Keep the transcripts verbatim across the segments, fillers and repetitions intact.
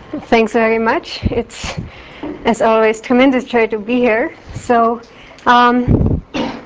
Thanks very much. It's, as always, tremendous joy to be here. So, um,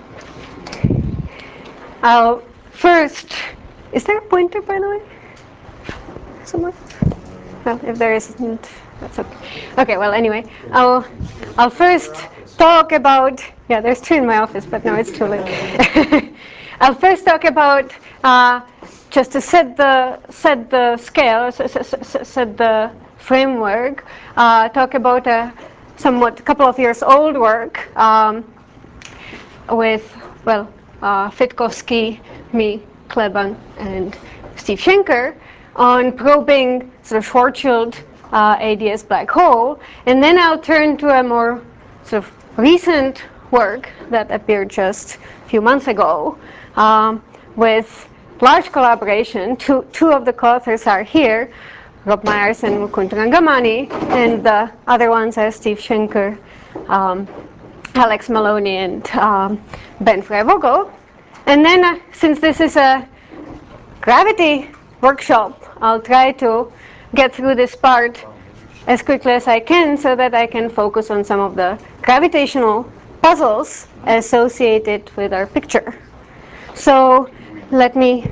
I'll first, is there a pointer, by the way? Somewhere? Well, if there isn't, that's okay. Okay, well, anyway, I'll, I'll first talk about, yeah, there's two in my office, but now it's too late. I'll first talk about, uh, just to set the, set the scale, set, set, set the framework, uh, talk about a somewhat couple of years old work um, with, well, uh, Fitkowski, me, Kleban, and Steve Schenker on probing sort of Schwarzschild uh, A D S black hole. And then I'll turn to a more sort of recent work that appeared just a few months ago um, with large collaboration. Two, two of the co-authors are here, Rob Myers and Mukund Rangamani, and the other ones are Steve Schenker, um, Alex Maloney, and um, Ben Freivogo. And then, uh, since this is a gravity workshop, I'll try to get through this part as quickly as I can so that I can focus on some of the gravitational puzzles associated with our picture. So let me...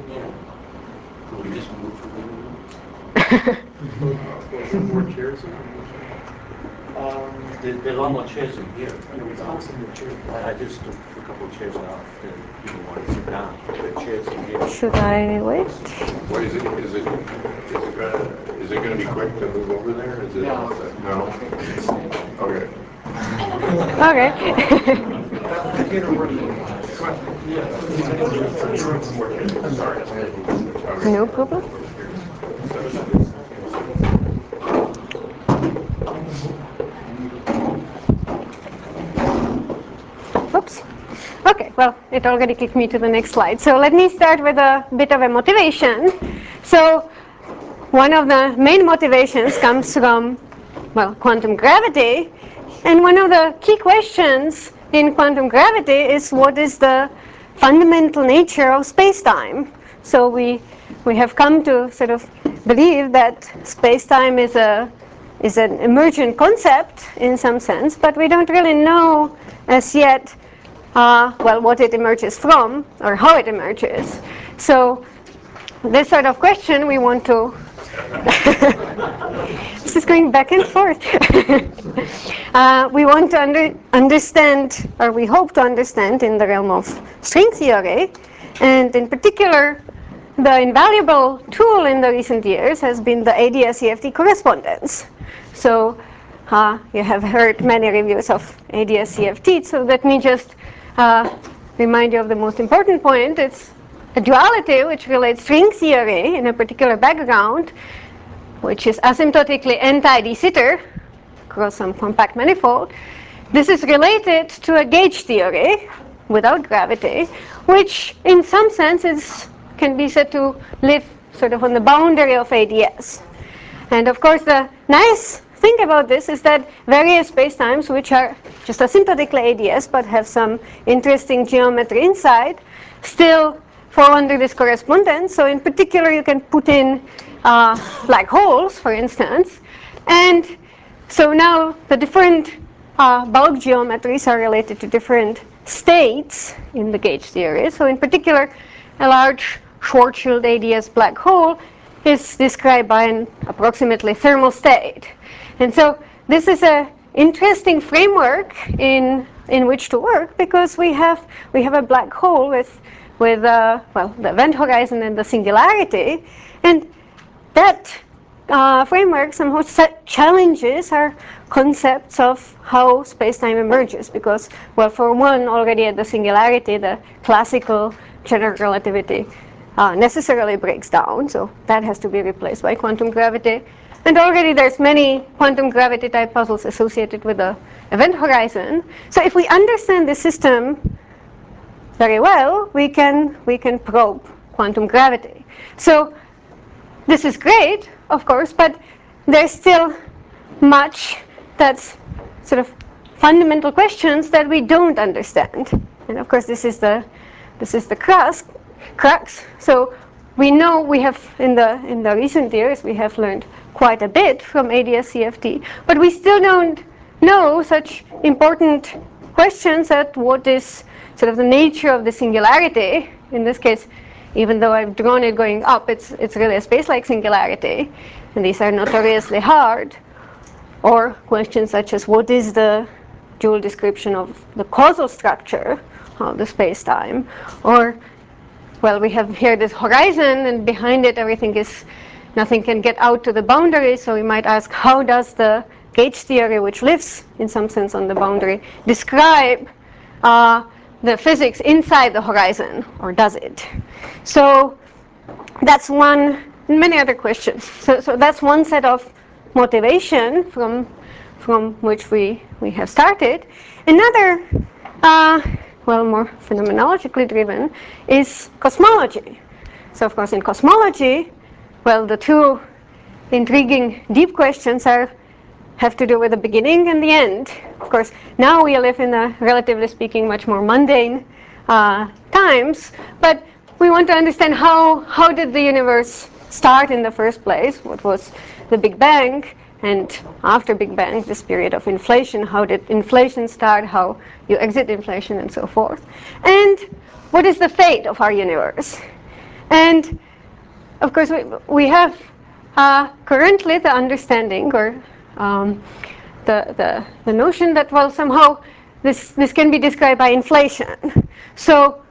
More chairs? Um, there, there are a lot more chairs in here. I, I just took a couple of chairs off that people want to sit down. There are chairs in here. Should I wait? What is it? Is it? Is it gonna? Is it gonna be quick to move over there? Is it? No. No. Okay. Okay. No problem. Oops. Okay, well, it already kicked me to the next slide. So let me start with a bit of a motivation. So one of the main motivations comes from, well, quantum gravity. And one of the key questions in quantum gravity is what is the fundamental nature of space-time? So we, we have come to sort of believe that space-time is a is an emergent concept in some sense, but we don't really know as yet, uh, well, what it emerges from or how it emerges. So this sort of question we want to this is going back and forth. uh, we want to under, understand, or we hope to understand, in the realm of string theory, and in particular, the invaluable tool in the recent years has been the A D S E F T correspondence. So uh, you have heard many reviews of A D S E F T, so let me just uh, remind you of the most important point. It's a duality which relates string theory in a particular background, which is asymptotically anti-de Sitter across some compact manifold. This is related to a gauge theory without gravity, which in some sense is, can be said to live sort of on the boundary of A D S. And of course, the nice thing about this is that various spacetimes, which are just asymptotically A D S but have some interesting geometry inside, still fall under this correspondence. So in particular, you can put in uh, black holes, for instance. And so now the different uh, bulk geometries are related to different states in the gauge theory. So in particular, a large Schwarzschild A D S black hole is described by an approximately thermal state. And so this is an interesting framework in in which to work, because we have we have a black hole with with uh, well, the event horizon and the singularity, and that uh, framework somehow set challenges our concepts of how space-time emerges, because, well, for one, already at the singularity, the classical general relativity uh, necessarily breaks down, so that has to be replaced by quantum gravity. And already there's many quantum gravity type puzzles associated with the event horizon. So if we understand the system very well, we can we can probe quantum gravity. So this is great, of course, but there's still much that's sort of fundamental questions that we don't understand. And of course, this is the this is the crux. crux. So we know we have in the in the recent years we have learned quite a bit from A D S C F T, but we still don't know such important questions that what is sort of the nature of the singularity. In this case, even though I've drawn it going up, it's, it's really a space-like singularity, and these are notoriously hard. Or questions such as what is the dual description of the causal structure of the space-time, or well, we have here this horizon, and behind it everything is, nothing can get out to the boundary, so we might ask, how does the gauge theory, which lives in some sense on the boundary, describe uh, the physics inside the horizon, or does it? So that's one, and many other questions. So, so that's one set of motivation from, from which we, we have started. Another, uh, well, more phenomenologically driven, is cosmology. So of course in cosmology, well, the two intriguing deep questions are have to do with the beginning and the end. Of course, now we live in a, relatively speaking, much more mundane uh, times, but we want to understand how, how did the universe start in the first place? What was the Big Bang? And after Big Bang, this period of inflation, how did inflation start? How you exit inflation and so forth? And what is the fate of our universe? And of course, we, we have uh, currently the understanding or um, the, the, the notion that, well, somehow this, this can be described by inflation. So,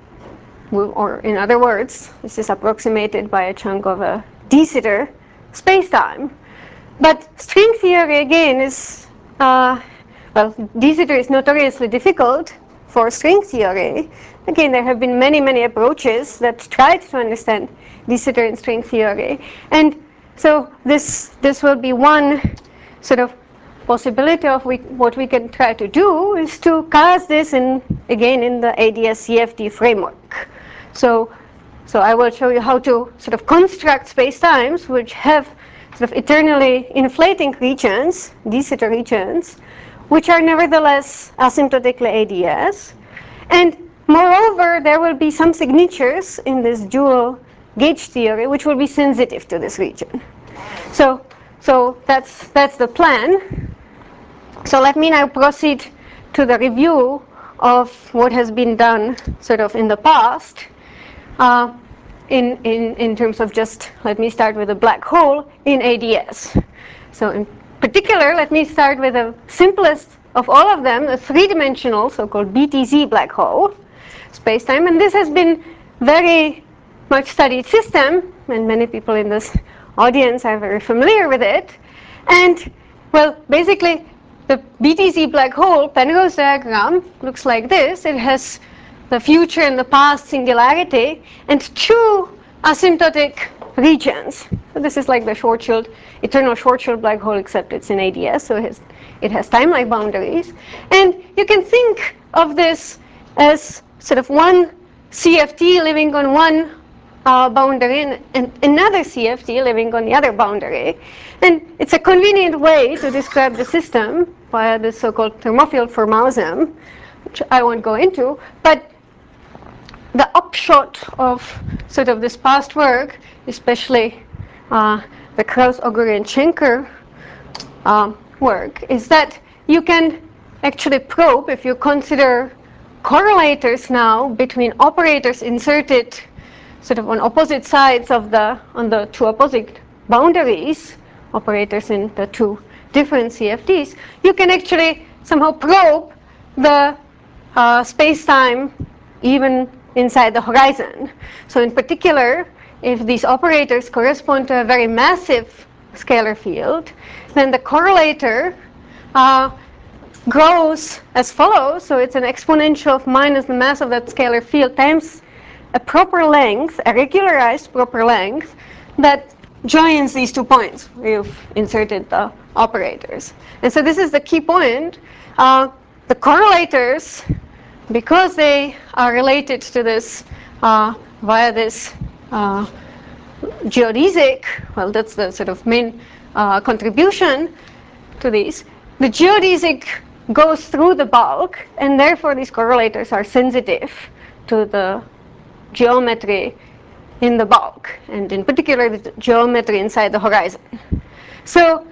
or in other words, this is approximated by a chunk of a de Sitter spacetime. But string theory, again, is, uh, well, de Sitter is notoriously difficult for string theory. Again, there have been many, many approaches that tried to understand de Sitter in string theory. And so this, this will be one sort of possibility of we, what we can try to do is to cast this in, again, in the A D S C F T framework. So, so I will show you how to sort of construct spacetimes which have sort of eternally inflating regions, de Sitter regions, which are nevertheless asymptotically A D S. And moreover, there will be some signatures in this dual gauge theory which will be sensitive to this region. So, so that's, that's the plan. So let me now proceed to the review of what has been done sort of in the past. Uh, in, in, in terms of just, let me start with a black hole in A D S. So in particular, let me start with the simplest of all of them, the three-dimensional, so-called B T Z black hole spacetime. And this has been very much studied system, and many people in this audience are very familiar with it. And, well, basically, the B T Z black hole Penrose diagram looks like this. It has the future and the past singularity, and two asymptotic regions. So this is like the Schwarzschild, eternal Schwarzschild black hole, except it's in A D S, so it has, it has time-like boundaries. And you can think of this as sort of one C F T living on one uh, boundary and, and another C F T living on the other boundary. And it's a convenient way to describe the system via this so-called thermophile formalism, which I won't go into, but the upshot of sort of this past work, especially uh, the Krauss, Oguri, and Schenker uh, work, is that you can actually probe, if you consider correlators now between operators inserted sort of on opposite sides of the, on the two opposite boundaries, operators in the two different C F Ts, you can actually somehow probe the uh, space-time even inside the horizon. So in particular, if these operators correspond to a very massive scalar field, then the correlator uh, grows as follows. So it's an exponential of minus the mass of that scalar field times a proper length, a regularized proper length, that joins these two points where you've inserted the operators. And so this is the key point. Uh, the correlators, because they are related to this uh, via this uh, geodesic, well, that's the sort of main uh, contribution to these. The geodesic goes through the bulk, and therefore these correlators are sensitive to the geometry in the bulk, and in particular the geometry inside the horizon. So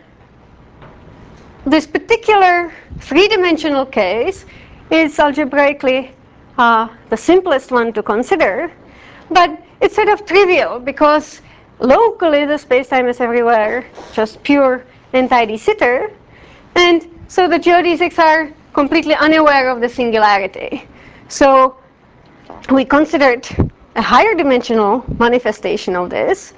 this particular three-dimensional case is algebraically uh, the simplest one to consider, but it's sort of trivial because locally the spacetime is everywhere just pure anti de Sitter, and so the geodesics are completely unaware of the singularity. So we considered a higher dimensional manifestation of this.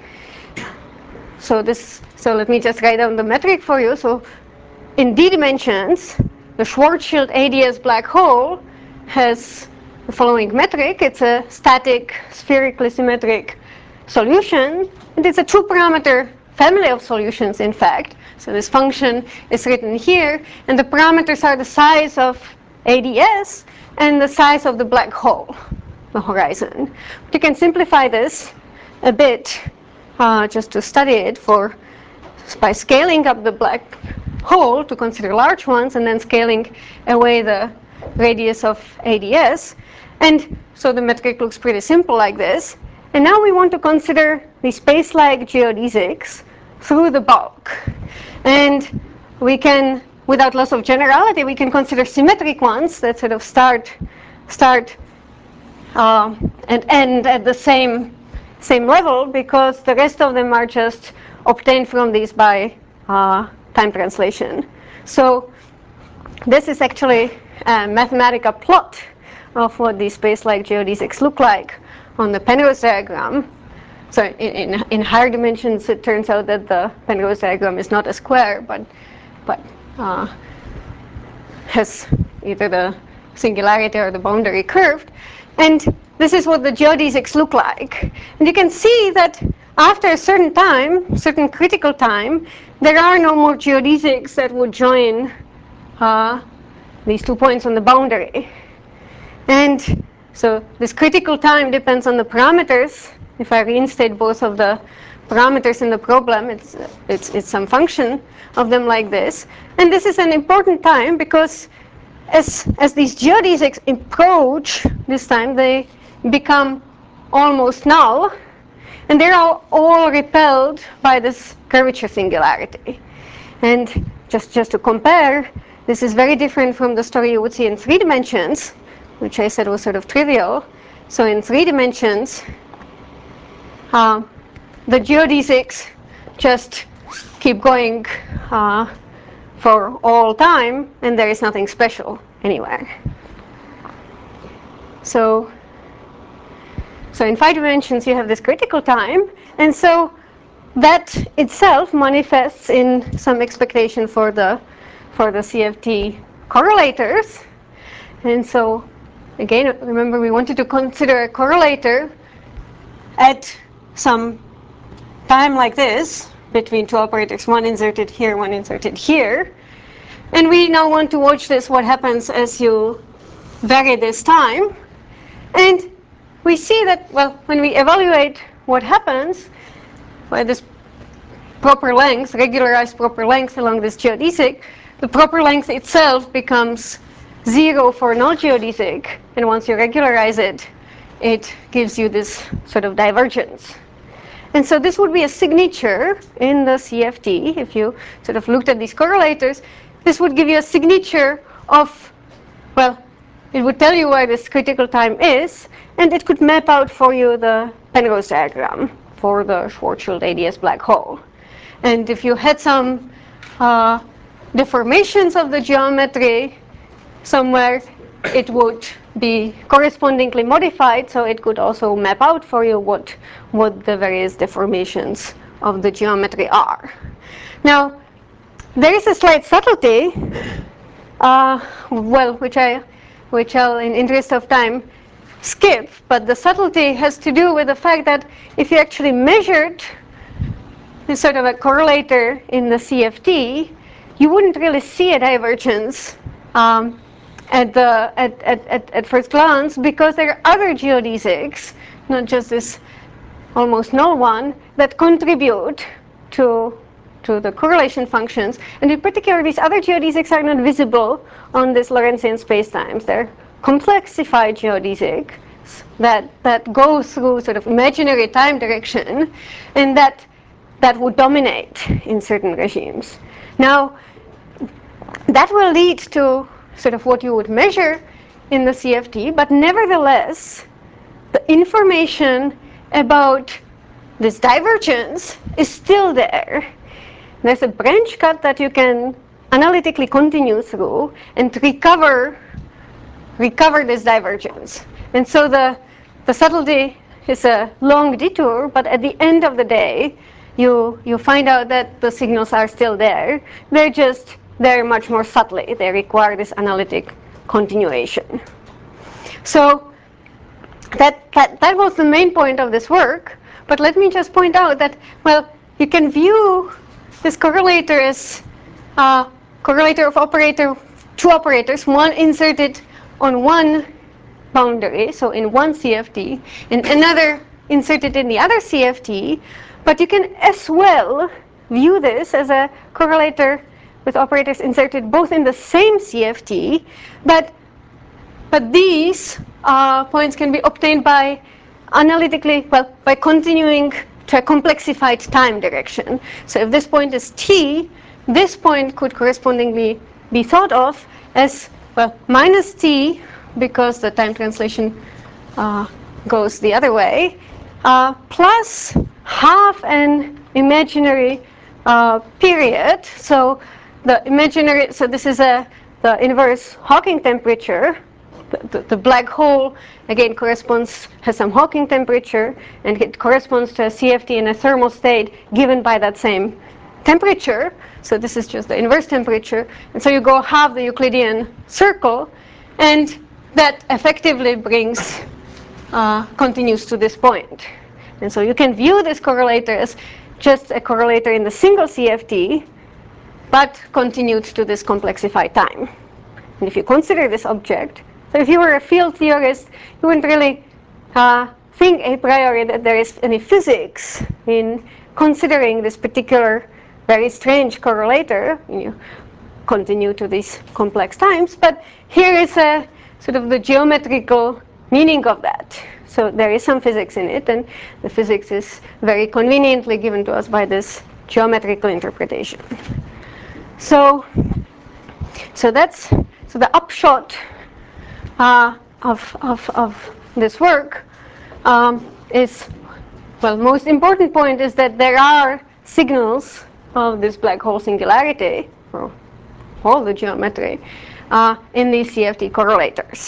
So this, so let me just write down the metric for you. So in d dimensions, the Schwarzschild A D S black hole has the following metric. It's a static, spherically symmetric solution, and it's a two-parameter family of solutions, in fact. So this function is written here, and the parameters are the size of A D S and the size of the black hole, the horizon. But you can simplify this a bit uh, just to study it for by scaling up the black hole to consider large ones and then scaling away the radius of A D S. And so the metric looks pretty simple like this. And now we want to consider the space-like geodesics through the bulk. And we can, without loss of generality, we can consider symmetric ones that sort of start, start uh, and end at the same, same level, because the rest of them are just obtained from these by uh, time translation. So this is actually a mathematical plot of what these space-like geodesics look like on the Penrose diagram. So in, in, in higher dimensions, it turns out that the Penrose diagram is not a square, but, but uh, has either the singularity or the boundary curved. And this is what the geodesics look like. And you can see that after a certain time, certain critical time, there are no more geodesics that would join uh, these two points on the boundary. And so this critical time depends on the parameters. If I reinstate both of the parameters in the problem, it's, it's, it's some function of them like this. And this is an important time because as, as these geodesics approach this time, they become almost null. And they're all, all repelled by this curvature singularity. And just, just to compare, this is very different from the story you would see in three dimensions, which I said was sort of trivial. So in three dimensions, uh, the geodesics just keep going uh, for all time, and there is nothing special anywhere. So, so in five dimensions, you have this critical time, and so that itself manifests in some expectation for the for the C F T correlators. And so again, remember we wanted to consider a correlator at some time like this between two operators, one inserted here, one inserted here. And we now want to watch this, what happens as you vary this time. And we see that, well, when we evaluate what happens by this proper length, regularized proper length along this geodesic, the proper length itself becomes zero for no geodesic. And once you regularize it, it gives you this sort of divergence. And so this would be a signature in the C F T. If you sort of looked at these correlators, this would give you a signature of, well, it would tell you where this critical time is, and it could map out for you the Penrose diagram for the Schwarzschild A D S black hole. And if you had some uh, deformations of the geometry somewhere, it would be correspondingly modified, so it could also map out for you what, what the various deformations of the geometry are. Now, there is a slight subtlety, uh, well, which, I, which I'll, in interest of time, skip, but the subtlety has to do with the fact that if you actually measured this sort of a correlator in the C F T, you wouldn't really see a divergence um, at, the, at, at, at, at first glance, because there are other geodesics, not just this almost null one, that contribute to, to the correlation functions. And in particular, these other geodesics are not visible on this Lorentzian spacetimes. They're complexified geodesics that, that go through sort of imaginary time direction, and that that would dominate in certain regimes. Now, that will lead to sort of what you would measure in the C F T, but nevertheless, the information about this divergence is still there. There's a branch cut that you can analytically continue through and recover recover this divergence. And so the, the subtlety is a long detour, but at the end of the day, you, you find out that the signals are still there. They're just, they're much more subtly. They require this analytic continuation. So that, that, that was the main point of this work. But let me just point out that, well, you can view this correlator as a correlator of operator, two operators, one inserted on one boundary, so in one C F T, and another inserted in the other C F T. But you can as well view this as a correlator with operators inserted both in the same C F T, but but these uh, points can be obtained by analytically, well, by continuing to a complexified time direction. So if this point is t, this point could correspondingly be thought of as, well, minus t, because the time translation uh, goes the other way, uh, plus half an imaginary uh, period. So the imaginary, so this is a the inverse Hawking temperature. The, the, the black hole again corresponds, has some Hawking temperature, and it corresponds to a C F T in a thermal state given by that same temperature. So this is just the inverse temperature. And so you go half the Euclidean circle, and that effectively brings, uh, continues to this point. And so you can view this correlator as just a correlator in the single C F T, but continued to this complexified time. And if you consider this object, so if you were a field theorist, you wouldn't really uh, think a priori that there is any physics in considering this particular very strange correlator. You continue to these complex times, but here is a sort of the geometrical meaning of that. So there is some physics in it, and the physics is very conveniently given to us by this geometrical interpretation. So, so that's so the upshot uh, of, of, of this work um, is, well, most important point is that there are signals of this black hole singularity, or all the geometry, uh, in these C F T correlators.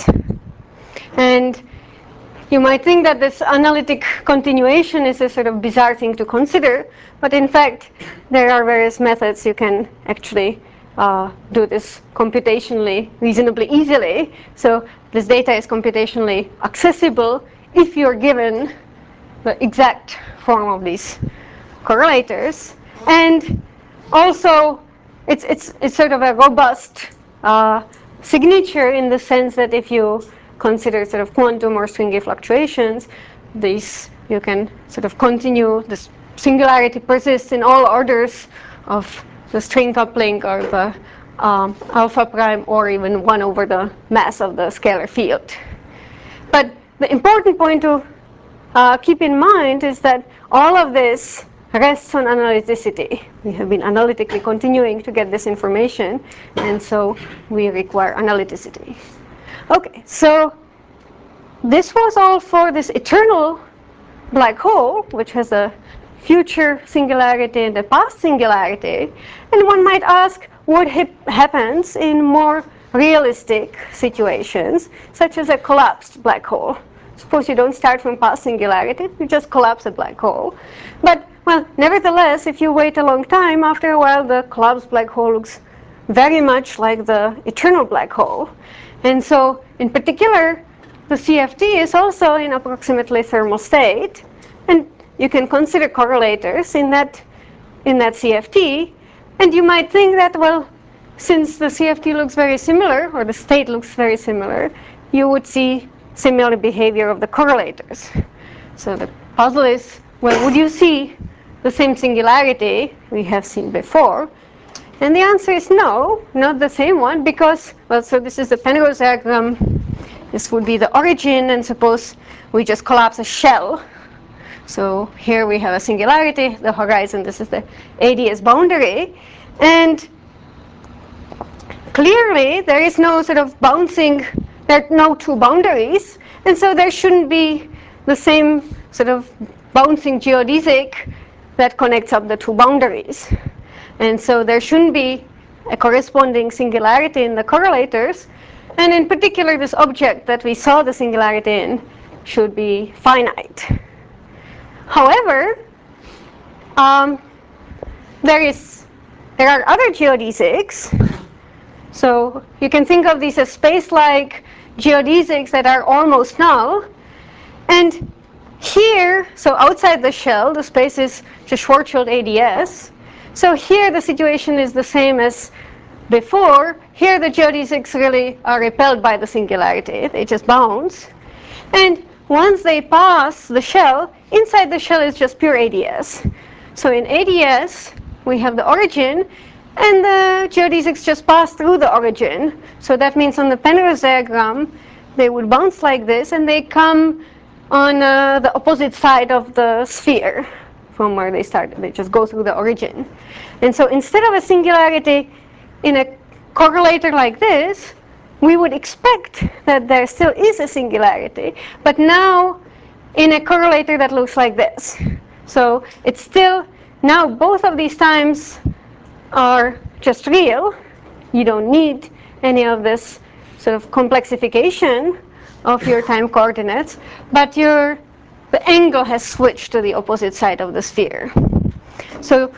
And you might think that this analytic continuation is a sort of bizarre thing to consider, but in fact, there are various methods you can actually uh, do this computationally reasonably easily. So this data is computationally accessible if you're given the exact form of these correlators. And also, it's, it's, it's sort of a robust uh, signature in the sense that if you consider sort of quantum or stringy fluctuations, these you can sort of continue, this singularity persists in all orders of the string coupling or the um, alpha prime, or even one over the mass of the scalar field. But the important point to uh, keep in mind is that all of this rests on analyticity. We have been analytically continuing to get this information, and so we require analyticity. Okay, so this was all for this eternal black hole, which has a future singularity and a past singularity. And one might ask what happens in more realistic situations, such as a collapsed black hole. Suppose you don't start from past singularity, you just collapse a black hole. But, well, nevertheless, if you wait a long time, after a while the collapsed black hole looks very much like the eternal black hole. And so, in particular, the C F T is also in approximately thermal state, and you can consider correlators in that in that C F T. And you might think that, well, since the C F T looks very similar, or the state looks very similar, you would see similar behavior of the correlators. So the puzzle is, well, would you see the same singularity we have seen before? And the answer is no, not the same one, because, well, so this is the Penrose diagram. This would be the origin, and suppose we just collapse a shell. So here we have a singularity, the horizon, this is the A D S boundary. And clearly there is no sort of bouncing, there are no two boundaries, and so there shouldn't be the same sort of bouncing geodesic that connects up the two boundaries. And so there shouldn't be a corresponding singularity in the correlators, and in particular this object that we saw the singularity in should be finite. However, um, there is there are other geodesics. So you can think of these as space-like geodesics that are almost null. And here, so outside the shell, the space is just Schwarzschild A D S. So here the situation is the same as before. Here the geodesics really are repelled by the singularity. They just bounce. And once they pass the shell, inside the shell is just pure A D S. So in A D S, we have the origin, and the geodesics just pass through the origin. So that means on the Penrose diagram, they would bounce like this, and they come on uh, the opposite side of the sphere from where they started. They just go through the origin. And so instead of a singularity in a correlator like this, we would expect that there still is a singularity, but now in a correlator that looks like this. So it's still, now both of these times are just real. You don't need any of this sort of complexification of your time coordinates, but your, the angle has switched to the opposite side of the sphere. So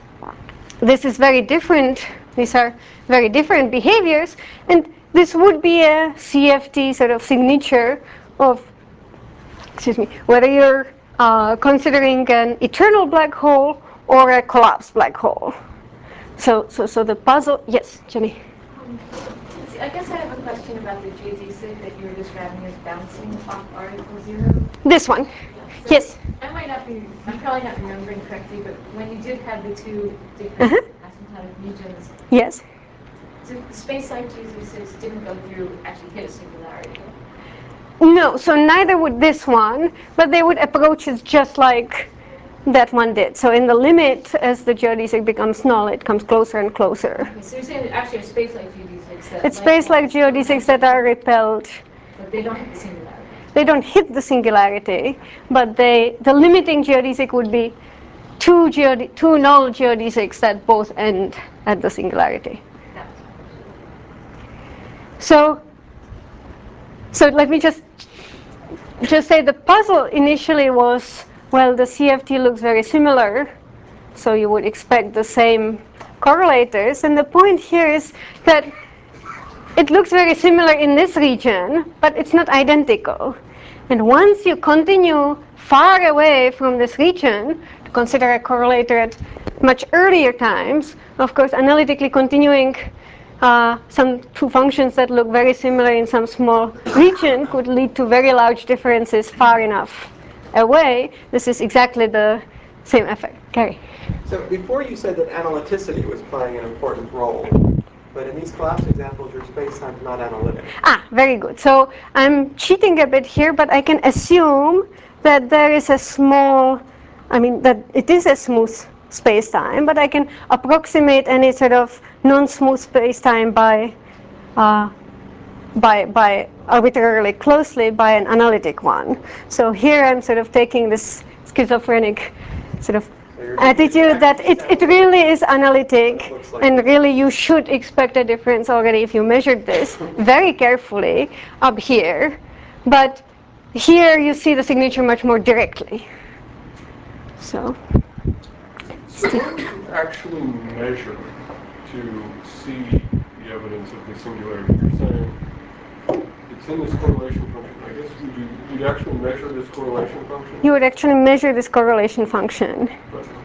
this is very different. These are very different behaviors, and this would be a C F T sort of signature of, excuse me, whether you're uh, considering an eternal black hole or a collapsed black hole. So, so, so the puzzle, yes, Jenny? Um, see, I guess I have a question about the geodesic that you were describing as bouncing off R equals zero. This one, So yes. I might not be, I'm probably not remembering correctly, but when you did have the two different Uh-huh. asymptotic regions, Yes. so the space-like geodesics didn't go through, actually hit a singularity. No, so neither would this one, but they would approach it just like that one did. So in the limit, as the geodesic becomes null, it comes closer and closer. Okay, so you're saying that actually are space-like geodesics that It's space-like geodesics that are repelled. But they don't hit the singularity. They don't hit the singularity, but they, the limiting geodesic would be two, geode two null geodesics that both end at the singularity. That's So, so let me just just say the puzzle initially was, well, the C F T looks very similar, so you would expect the same correlators. And the point here is that it looks very similar in this region, but it's not identical. And once you continue far away from this region to consider a correlator at much earlier times, of course, analytically continuing uh, some two functions that look very similar in some small region could lead to very large differences far enough away. This is exactly the same effect. Gary? So before you said that analyticity was playing an important role, but in these collapse examples, your space-time is not analytic. Ah, very good. So I'm cheating a bit here, but I can assume that there is a small, I mean, that it is a smooth space-time, but I can approximate any sort of non-smooth space-time by, uh, by, by arbitrarily closely by an analytic one. So here I'm sort of taking this schizophrenic sort of attitude that it, it really is analytic, and really you should expect a difference already if you measured this very carefully up here. But here you see the signature much more directly. So, So what would you actually measure to see the evidence of the singularity? You're saying it's in this correlation function. I guess would you you'd actually measure this correlation function? you would actually measure this correlation function. But, okay.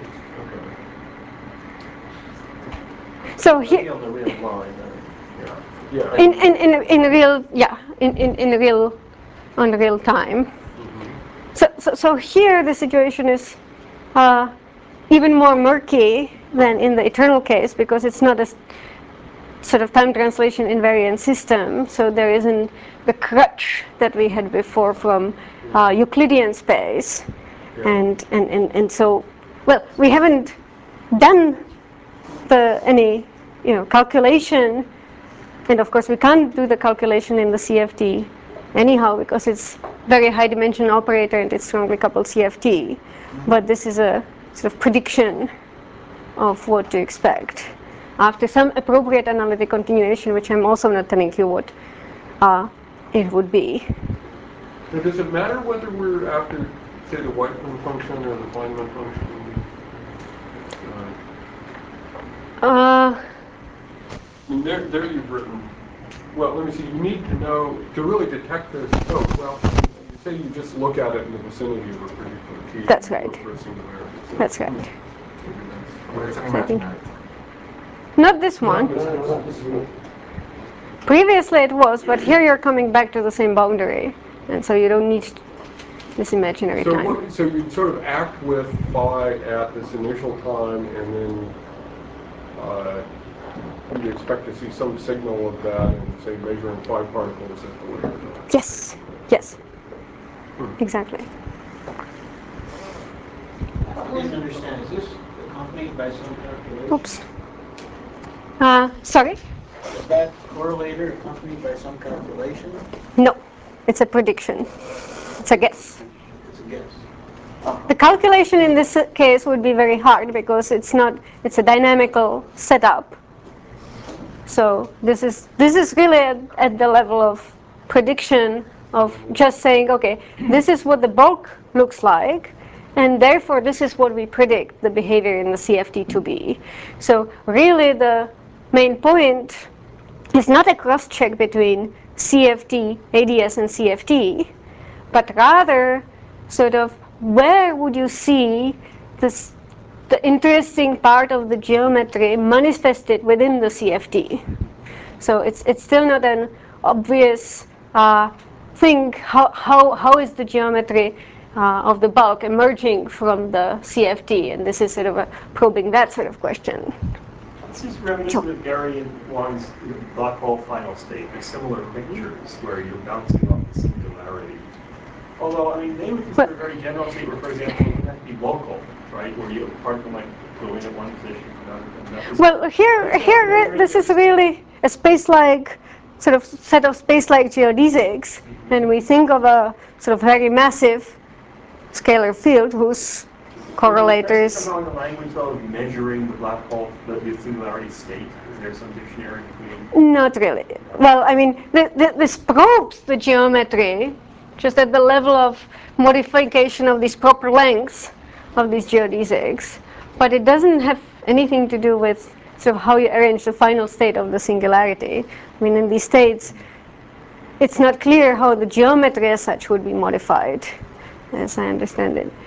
So Maybe here, on the real line, uh, Yeah. in, in, in, in real, yeah, in, in, in real, on real time. Mm-hmm. So, so, so here the situation is uh, even more murky than in the eternal case, because it's not a s- sort of time translation invariant system. So there isn't the crutch that we had before from uh, Euclidean space. Yeah. And, and, and, and so, well, we haven't done the any you know calculation, and of course we can't do the calculation in the C F T anyhow because it's very high dimension operator and it's strongly coupled C F T. But this is a sort of prediction of what to expect after some appropriate analytic continuation, which I'm also not telling you what uh, it would be. Now, does it matter whether we're after, say, the Whiteman function or the Feynman function? Uh, Uh, I mean, there, there you've written, well, let me see, you need to know, to really detect this, oh, well, you say you just look at it in the vicinity of a particular key. That's right. For a singularity. So That's right. maybe Where's that's- the I think- imaginary? Not this one. Previously it was, but here you're coming back to the same boundary, and so you don't need this imaginary So, time. what, so you sort of act with phi at this initial time, and then uh, you expect to see some signal of that, and say measuring phi particles at the later time. Yes, yes, exactly. Please understand, is this accompanied by some calculation? Oops. Uh, sorry? Is that correlator accompanied by some calculation? No, it's a prediction. It's a guess. It's a guess. The calculation in this case would be very hard because it's not, it's a dynamical setup. So this is, this is really at, at the level of prediction of just saying, okay, this is what the bulk looks like, and therefore this is what we predict the behavior in the C F T to be. So really the main point is not a cross-check between C F T, A D S, and C F T, but rather sort of where would you see this, the interesting part of the geometry manifested within the C F T. So it's it's still not an obvious uh, thing. How how how is the geometry uh, of the bulk emerging from the C F T? And this is sort of a probing that sort of question. This is reminiscent of Gary and Wang's black hole final state. They're similar pictures where you're bouncing off the singularity. Although, I mean, they would consider a very general state where, for example, it would have to be local, right? Where you, a particle might go in at one position and another. And that is, Well, here here this is really a space-like sort of set of space-like geodesics, and we think of a sort of very massive scalar field whose correlators. Somehow in the language, though, of measuring the black hole, the, the singularity state, is there some dictionary between? Not really. Well, I mean, th th this probes the geometry just at the level of modification of these proper lengths of these geodesics, but it doesn't have anything to do with sort of how you arrange the final state of the singularity. I mean, in these states, it's not clear how the geometry as such would be modified, as I understand it.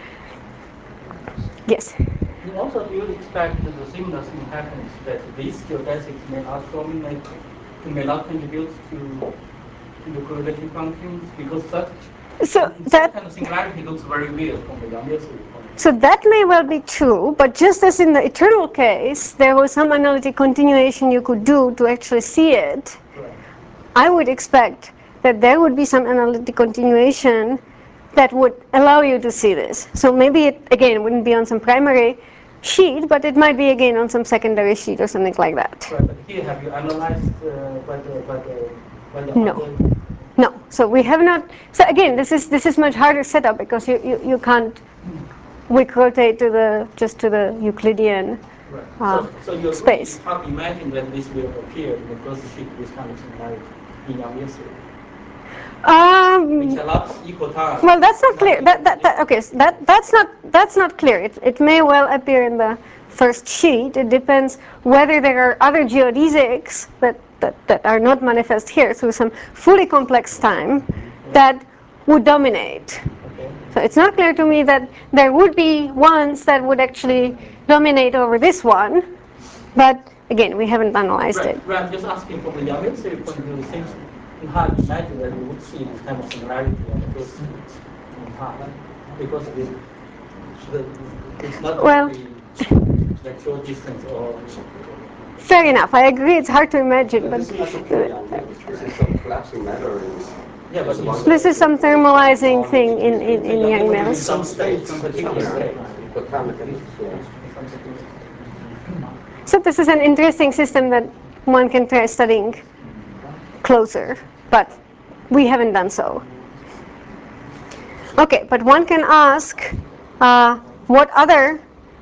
Yes? You also do expect the similar thing happens that these geodesics may not dominate, may not contribute to, to the correlation functions because such, So such that kind of singularity looks very weird from the Yang-Mills point. So that may well be true, but just as in the eternal case, there was some analytic continuation you could do to actually see it, Right. I would expect that there would be some analytic continuation that would allow you to see this. So maybe it, again, wouldn't be on some primary sheet, but it might be, again, on some secondary sheet or something like that. Right, but here have you analyzed uh, by the, by the, by the No. other? No, so we have not, so again, this is this is much harder setup because you, you, you can't wick rotate to the, just to the Euclidean Right. uh, so, so you agree space. you can't imagine that this will appear in the first sheet, this kind of similarity in Yang-Mills, Um, which allows equal time. well, that's not clear. That, that, that, okay, so that, that's not, that's not clear. It, it may well appear in the first sheet. It depends whether there are other geodesics that, that, that are not manifest here through some fully complex time that would dominate. Okay. So it's not clear to me that there would be ones that would actually dominate over this one, but again, we haven't analyzed Right, it. right. I'm just asking from the Yang-Mills point of view, it seems hard to imagine that you would see this kind of similarity on the first in time, because the, the, it's not Well, the actual distance or. Fair enough. I agree. It's hard to imagine, But but this is not simply Yang-Mills. This is some collapsing matter in Yeah, but in This is some thermalizing thing in, in, in so Young in Mills. some states, particular states. So this is an interesting system that one can try studying closer, but we haven't done so. Okay, but one can ask uh, what other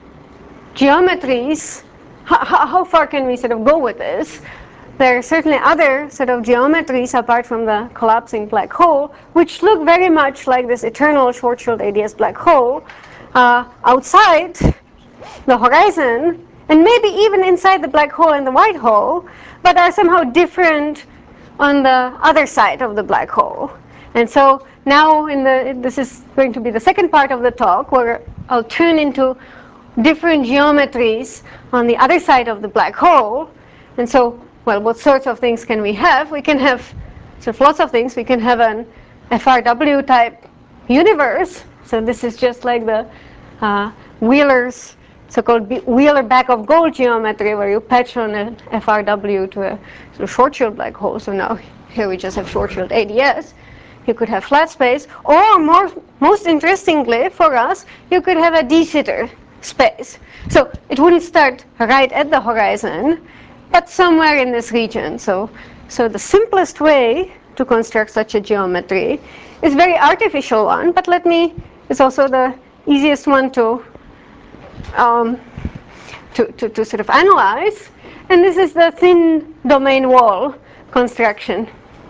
geometries, how, how far can we sort of go with this? There are certainly other sort of geometries apart from the collapsing black hole, which look very much like this eternal Schwarzschild A D S black hole uh, outside the horizon, and maybe even inside the black hole and the white hole, but are somehow different on the other side of the black hole. And so now in the, this is going to be the second part of the talk, where I'll turn into different geometries on the other side of the black hole. And so, well, what sorts of things can we have? We can have sort of lots of things. We can have an F R W type universe. So this is just like the uh, Wheeler's so-called Wheeler back of gold geometry, where you patch on an F R W to a sort of Schwarzschild black hole. So now here we just have Schwarzschild A D S. You could have flat space, or more, most interestingly for us, you could have a de Sitter space. So it wouldn't start right at the horizon, but somewhere in this region. So, so the simplest way to construct such a geometry is a very artificial one, but let me, it's also the easiest one to Um, to, to, to sort of analyze, and this is the thin domain wall construction.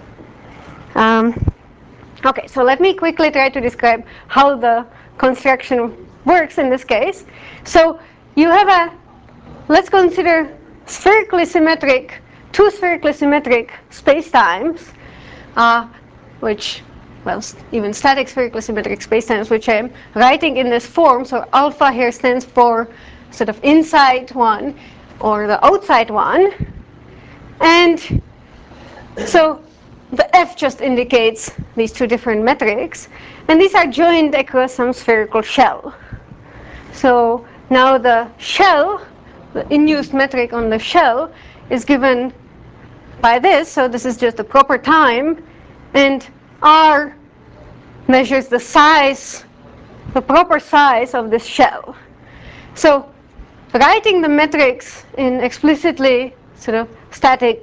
Um, okay, so let me quickly try to describe how the construction works in this case. So you have a, let's consider spherically symmetric, two spherically symmetric spacetimes, uh, which, well, even static spherically symmetric spacetimes, which I'm writing in this form. So alpha here stands for sort of inside one or the outside one. And so the F just indicates these two different metrics. And these are joined across some spherical shell. So now the shell, the induced metric on the shell, is given by this. So this is just the proper time. And R measures the size, the proper size of this shell. So writing the metrics in explicitly sort of static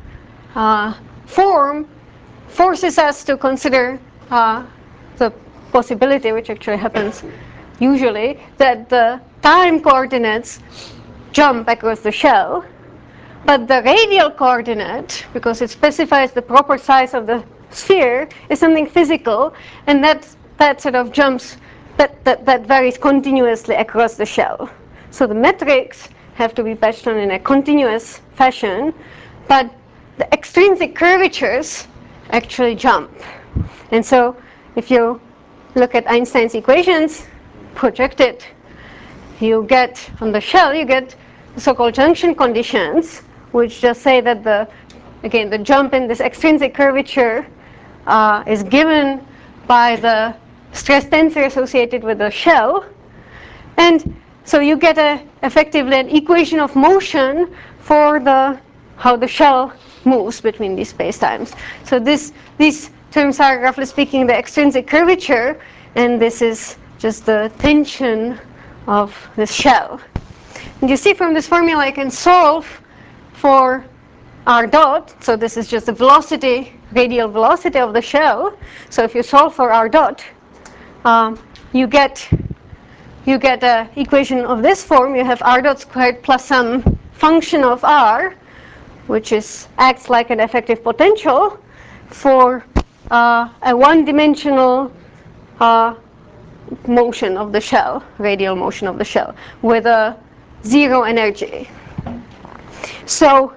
uh, form forces us to consider uh, the possibility, which actually happens usually, that the time coordinates jump across the shell. But the radial coordinate, because it specifies the proper size of the sphere, is something physical, and that, that sort of jumps, that, that, that varies continuously across the shell. So the metrics have to be patched on in a continuous fashion, but the extrinsic curvatures actually jump. And so if you look at Einstein's equations, project it, you get, on the shell, you get so-called junction conditions, which just say that the, again, the jump in this extrinsic curvature uh, is given by the stress tensor associated with the shell. And so you get a, effectively an equation of motion for the, how the shell moves between these spacetimes. So this, these terms are, roughly speaking, the extrinsic curvature, and this is just the tension of this shell. And you see from this formula I can solve for r dot. So this is just the velocity, radial velocity of the shell. So if you solve for r dot, um, you get you get an equation of this form. You have r dot squared plus some function of r, which is acts like an effective potential for uh, a one-dimensional uh, motion of the shell, radial motion of the shell, with a zero energy. So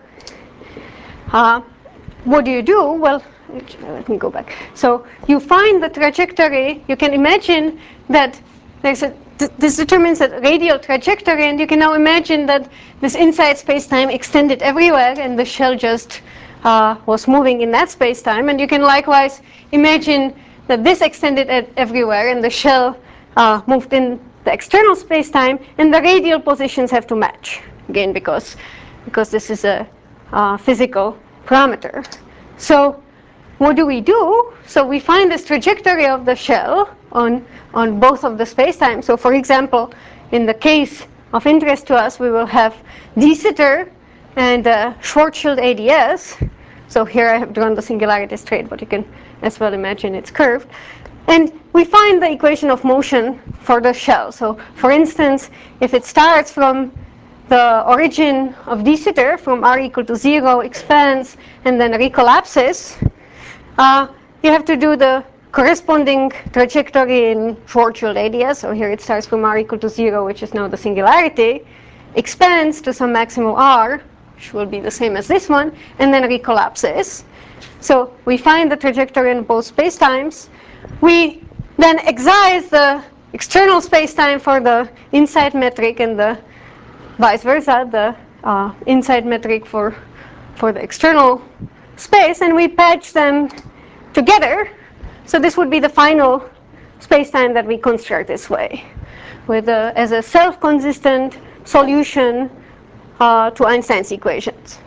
uh, what do you do? Well, let me go back. So you find the trajectory. You can imagine that there's a, th this determines a radial trajectory, and you can now imagine that this inside space-time extended everywhere, and the shell just uh, was moving in that space-time. And you can likewise imagine that this extended everywhere, and the shell uh, moved in the external space-time, and the radial positions have to match, again, because, because this is a uh, physical parameter. So what do we do? So we find this trajectory of the shell on, on both of the spacetime. So for example, in the case of interest to us, we will have de Sitter and uh, Schwarzschild A D S. So here I have drawn the singularity straight, but you can as well imagine it's curved. And we find the equation of motion for the shell. So for instance, if it starts from the origin of de Sitter from r equal to zero, expands, and then recollapses, uh, you have to do the corresponding trajectory in Schwarzschild A D S. So here it starts from r equal to zero, which is now the singularity, expands to some maximum r, which will be the same as this one, and then recollapses. So we find the trajectory in both spacetimes. We then excise the external spacetime for the inside metric and the vice versa, the uh, inside metric for, for the external space, and we patch them together. So this would be the final spacetime that we construct this way, with a, as a self-consistent solution uh, to Einstein's equations.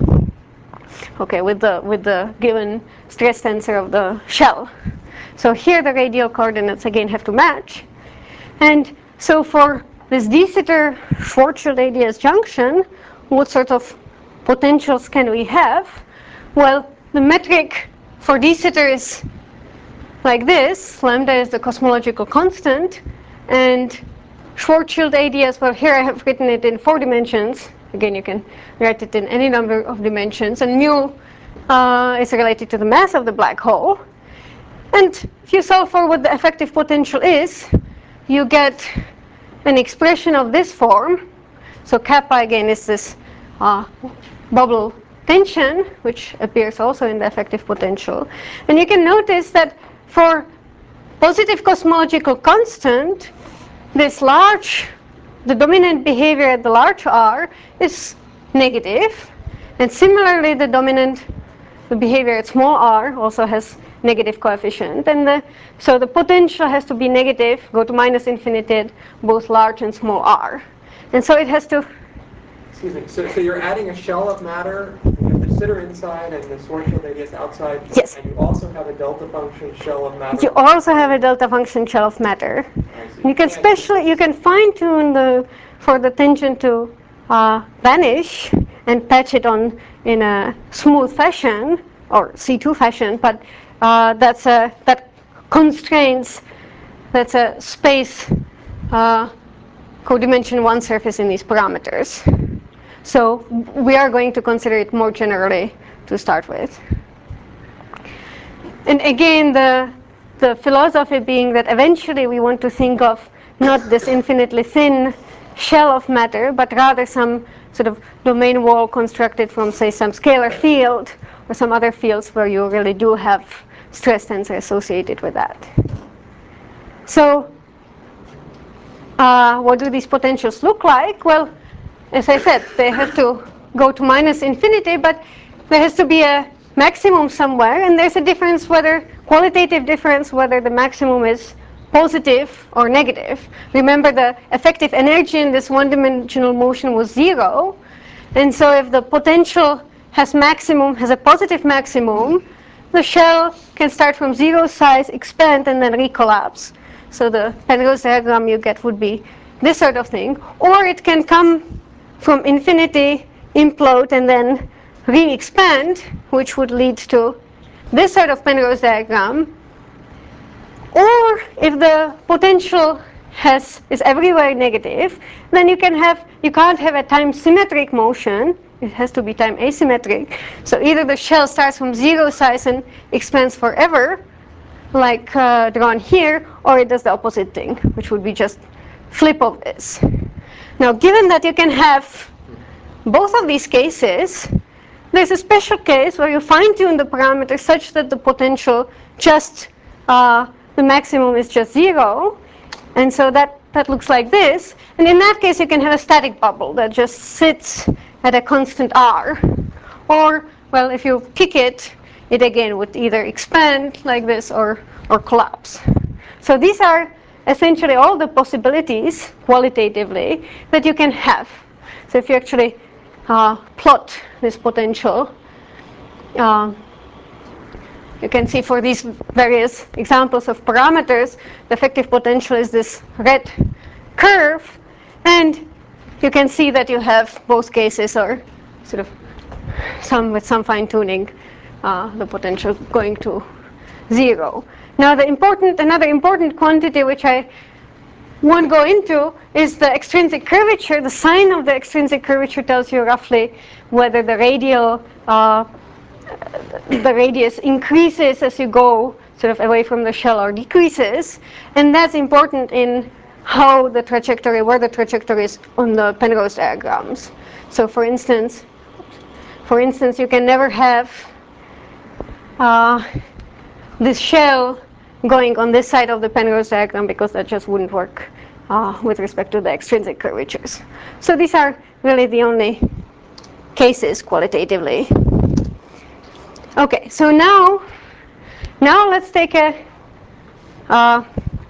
Okay, with the with the given stress tensor of the shell. So here the radial coordinates again have to match. And so for this de Sitter Schwarzschild A D S junction, what sort of potentials can we have? Well, the metric for de Sitter is like this. Lambda is the cosmological constant, and Schwarzschild A D S, well, here I have written it in four dimensions. Again, you can write it in any number of dimensions, and mu uh, is related to the mass of the black hole. And if you solve for what the effective potential is, you get an expression of this form. So kappa again is this uh, bubble tension, which appears also in the effective potential. And you can notice that for positive cosmological constant, this large, the dominant behavior at the large r is negative. And similarly, the dominant the behavior at small r also has negative coefficient. And the, so the potential has to be negative, go to minus infinity at both large and small r. And so it has to... Excuse me. So, so you're adding a shell of matter, you have the Sitter inside and the Schwarzschild A D S outside. Yes. And you also have a delta function shell of matter. You also have a delta function shell of matter. You can specially, you can fine tune the, for the tension to uh, vanish and patch it on in a smooth fashion or C two fashion, but uh, that's a, that constrains, that's a space uh, codimension one surface in these parameters. So we are going to consider it more generally to start with. And again, the, the philosophy being that eventually we want to think of not this infinitely thin shell of matter, but rather some sort of domain wall constructed from, say, some scalar field or some other fields where you really do have stress tensor associated with that. So uh, what do these potentials look like? Well, as I said, they have to go to minus infinity, but there has to be a maximum somewhere, and there's a difference whether, qualitative difference, whether the maximum is positive or negative. Remember, the effective energy in this one-dimensional motion was zero, and so if the potential has maximum, has a positive maximum, the shell can start from zero size, expand, and then recollapse. So the Penrose diagram you get would be this sort of thing, or it can come from infinity, implode, and then re-expand, which would lead to this sort of Penrose diagram. Or if the potential has is everywhere negative, then you can have you can't have a time symmetric motion. It has to be time asymmetric. So either the shell starts from zero size and expands forever, like uh, drawn here, or it does the opposite thing, which would be just flip of this. Now, given that you can have both of these cases, there's a special case where you fine-tune the parameters such that the potential just, uh, the maximum is just zero. And so that, that looks like this. And in that case, you can have a static bubble that just sits at a constant r. Or, well, if you kick it, it again would either expand like this or, or collapse. So these are essentially all the possibilities, qualitatively, that you can have. So if you actually uh, plot this potential, uh, you can see for these various examples of parameters, the effective potential is this red curve, and you can see that you have both cases are sort of some with some fine tuning, uh, the potential going to zero. Now the important, another important quantity which I won't go into is the extrinsic curvature. The sign of the extrinsic curvature tells you roughly whether the radial, uh, the radius increases as you go sort of away from the shell or decreases, and that's important in how the trajectory, where the trajectory is on the Penrose diagrams. So for instance, for instance, you can never have uh, this shell going on this side of the Penrose diagram because that just wouldn't work uh, with respect to the extrinsic curvatures. So these are really the only cases qualitatively. Okay, so now, now let's take a, uh,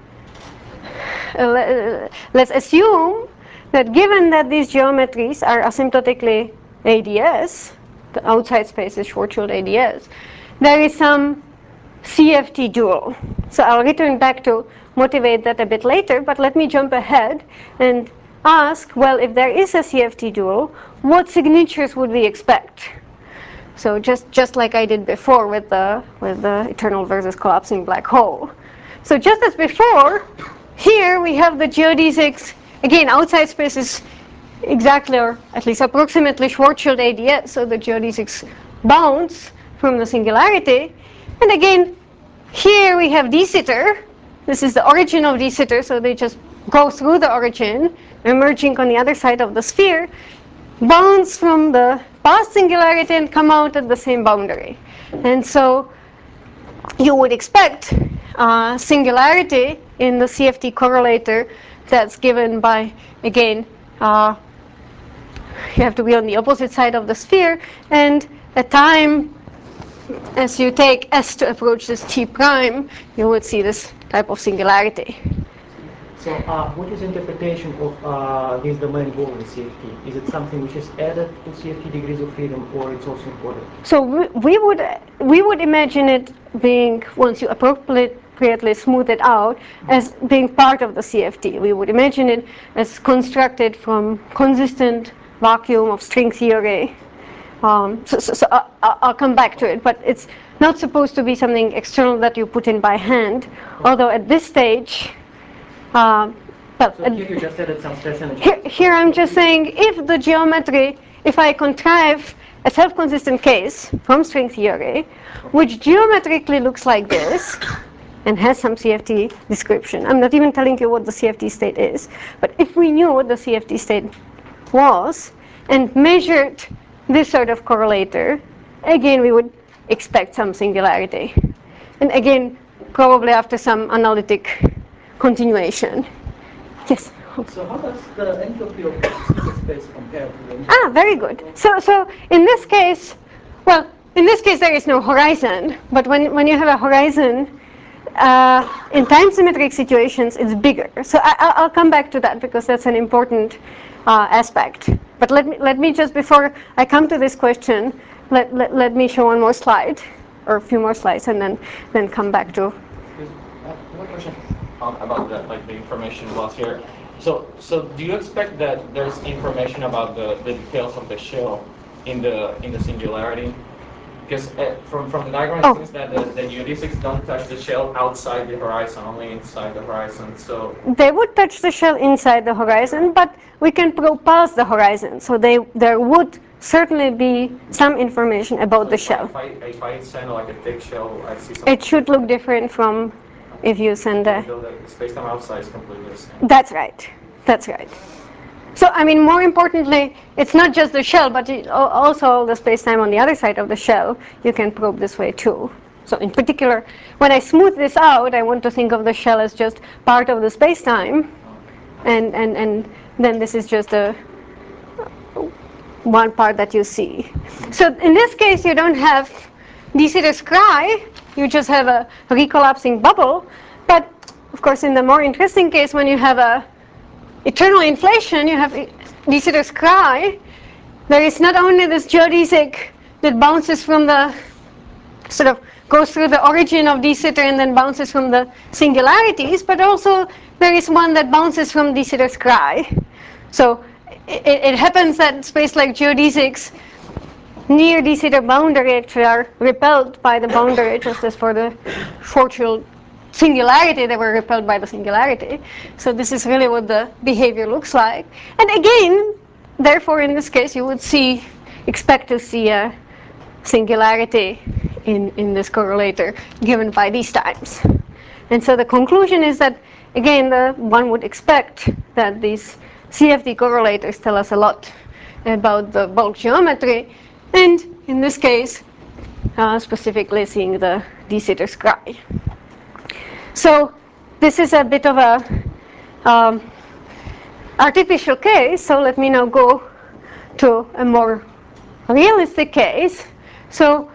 uh, let's assume that given that these geometries are asymptotically A D S, the outside space is Schwarzschild A D S, there is some C F T dual. So I'll return back to motivate that a bit later, but let me jump ahead and ask, well, if there is a C F T dual, what signatures would we expect? So just, just like I did before with the, with the eternal versus collapsing black hole. So just as before, here we have the geodesics, again, outside space is exactly, or at least approximately Schwarzschild A D S, so the geodesics bounce from the singularity. And again, here we have de Sitter. This is the origin of de Sitter, so they just go through the origin, emerging on the other side of the sphere, bounce from the past singularity and come out at the same boundary. And so you would expect uh, singularity in the C F T correlator that's given by, again, uh, you have to be on the opposite side of the sphere, and a time as you take S to approach this T prime, you would see this type of singularity. So uh, what is the interpretation of uh, this domain over C F T? Is it something which is added to C F T degrees of freedom, or it's also important? So we, we would we would imagine it being, once you appropriately smooth it out, as being part of the C F T. We would imagine it as constructed from consistent vacuum of string theory. Um, so so, so I, I'll come back to it, but it's not supposed to be something external that you put in by hand. Although at this stage, um, but so here you just added some stress energy. Here, here I'm just saying, if the geometry, if I contrive a self-consistent case from string theory, which geometrically looks like this, and has some C F T description. I'm not even telling you what the C F T state is, but if we knew what the C F T state was, and measured this sort of correlator, again, we would expect some singularity. And again, probably after some analytic continuation. Yes? So how does the entropy of the secret space compare to the entropy? Ah, very good. So, so in this case, well, in this case there is no horizon, but when, when you have a horizon, uh, in time-symmetric situations, it's bigger. So I, I'll come back to that because that's an important uh, aspect. But let me, let me just, before I come to this question, let, let, let me show one more slide, or a few more slides, and then, then come back to. One question um, about that, like the information loss here. So, so do you expect that there's information about the, the details of the shell in the in the singularity? Because uh, from from the diagram, it Oh. seems that the, the geodesics don't touch the shell outside the horizon, only inside the horizon. So they would touch the shell inside the horizon, but we can probe past the horizon. So they there would certainly be some information about so the if shell. I, if I if I send like a thick shell, I see something. It should look different from if you send a. Even though the space-time outside is completely the same. That's right. That's right. So I mean, more importantly, it's not just the shell, but it, also the space-time on the other side of the shell. You can probe this way too. So in particular, when I smooth this out, I want to think of the shell as just part of the space-time, and and and then this is just a one part that you see. So in this case, you don't have de Sitter's cry. You just have a recollapsing bubble. But of course, in the more interesting case, when you have a eternal inflation, you have de Sitter's cry. There is not only this geodesic that bounces from the sort of goes through the origin of de Sitter and then bounces from the singularities, but also there is one that bounces from de Sitter's cry. So it, it happens that space like geodesics near de Sitter boundary actually are repelled by the boundary, just as for the Schwarzschild singularity they were repelled by the singularity. So this is really what the behavior looks like. And again, therefore in this case you would see, expect to see a singularity in, in this correlator given by these times. And so the conclusion is that, again, the, one would expect that these C F D correlators tell us a lot about the bulk geometry, and in this case, uh, specifically seeing the de Sitter's cry. So this is a bit of a um, artificial case, so let me now go to a more realistic case. So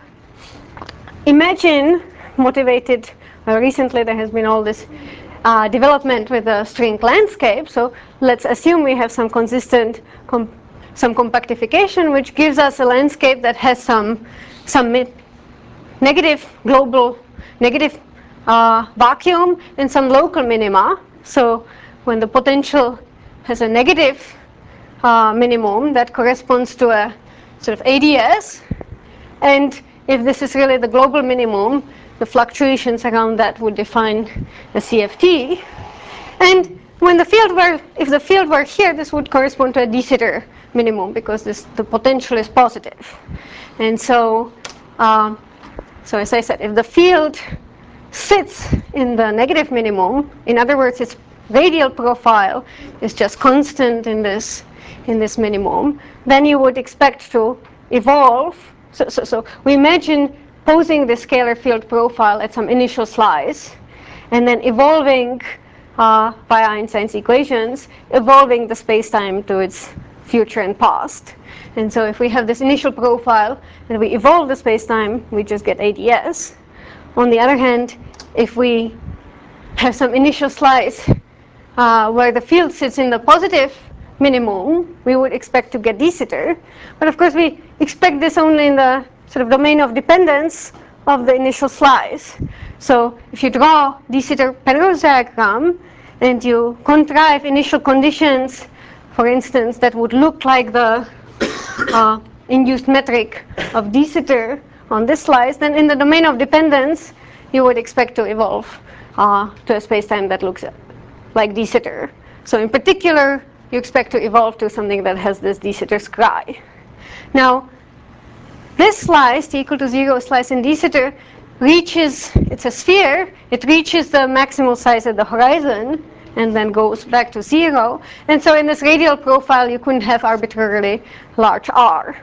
imagine motivated, well, recently there has been all this uh, development with the string landscape, so let's assume we have some consistent, com some compactification, which gives us a landscape that has some, some negative global, negative uh, vacuum and some local minima. So when the potential has a negative uh, minimum, that corresponds to a sort of A D S, and if this is really the global minimum, the fluctuations around that would define a C F T. And when the field were, if the field were here, this would correspond to a de Sitter minimum, because this, the potential is positive. And so, um, so as I said, if the field sits in the negative minimum, in other words, its radial profile is just constant in this, in this minimum, then you would expect to evolve. So, so, so we imagine posing the scalar field profile at some initial slice, and then evolving uh, via Einstein's equations, evolving the space-time to its future and past. And so if we have this initial profile and we evolve the space-time, we just get A D S. On the other hand, if we have some initial slice uh, where the field sits in the positive minimum, we would expect to get de Sitter. But of course, we expect this only in the sort of domain of dependence of the initial slice. So if you draw de Sitter Penrose diagram and you contrive initial conditions, for instance, that would look like the uh, induced metric of de Sitter on this slice, then in the domain of dependence, you would expect to evolve uh, to a space-time that looks like de Sitter. So in particular, you expect to evolve to something that has this de Sitter's cry. Now, this slice, t equal to zero slice in de Sitter, reaches, it's a sphere, it reaches the maximal size at the horizon, and then goes back to zero. And so in this radial profile, you couldn't have arbitrarily large r.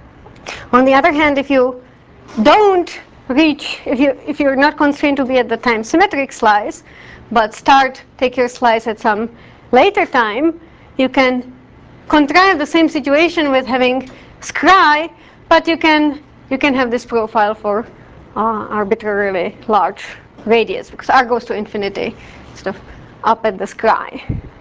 On the other hand, if you don't reach, if, you, if you're not constrained to be at the time symmetric slice, but start, take your slice at some later time, you can contrive the same situation with having scry, but you can, you can have this profile for uh, arbitrarily large radius, because r goes to infinity, sort of up at the scry.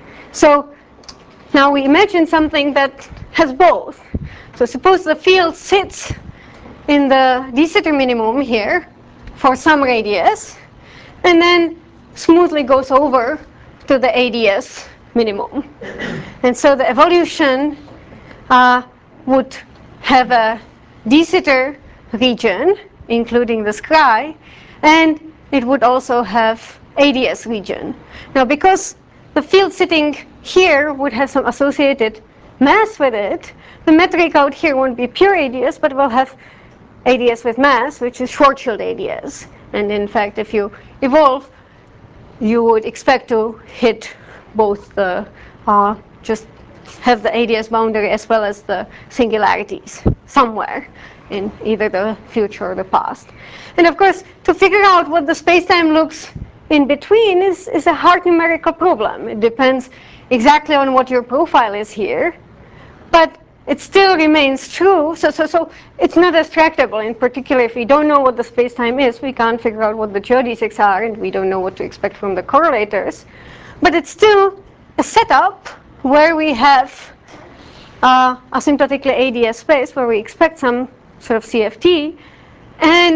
So now we imagine something that has both. So suppose the field sits in the de Sitter minimum here for some radius, and then smoothly goes over to the A D S minimum. And so the evolution uh, would have a de Sitter region, including the scry, and it would also have A D S region. Now, because the field sitting here would have some associated mass with it, the metric out here won't be pure A D S, but will have A D S with mass, which is Schwarzschild A D S. And in fact, if you evolve, you would expect to hit both the, uh, just have the A D S boundary as well as the singularities somewhere in either the future or the past. And of course, to figure out what the space-time looks in between is, is a hard numerical problem. It depends exactly on what your profile is here. But it still remains true, so, so, so it's not as tractable. In particular, if we don't know what the space-time is, we can't figure out what the geodesics are, and we don't know what to expect from the correlators. But it's still a setup where we have uh, asymptotically A D S space, where we expect some sort of C F T, and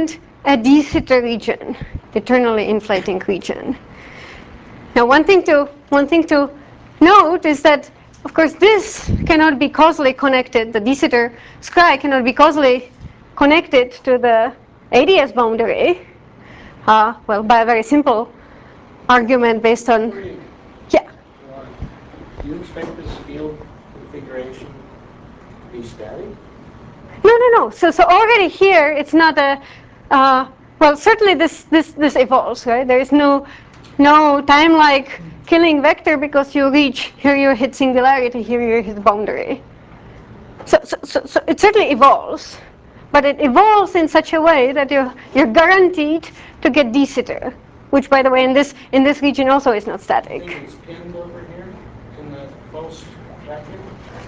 a de Sitter region, eternally inflating region. Now, one thing to one thing to note is that, of course, this cannot be causally connected. The de Sitter sky cannot be causally connected to the A D S boundary. Uh, well, by a very simple argument based on, yeah. Do you expect this field configuration to be static? No, no, no. So, so already here, it's not a. Uh, well, certainly this this this evolves, right? There is no no time-like killing vector because you reach here, you hit singularity, here you hit boundary. So, so, so, so it certainly evolves, but it evolves in such a way that you're you're guaranteed to get de Sitter, which, by the way, in this in this region also is not static. I think it's pinned over here in the false bracket.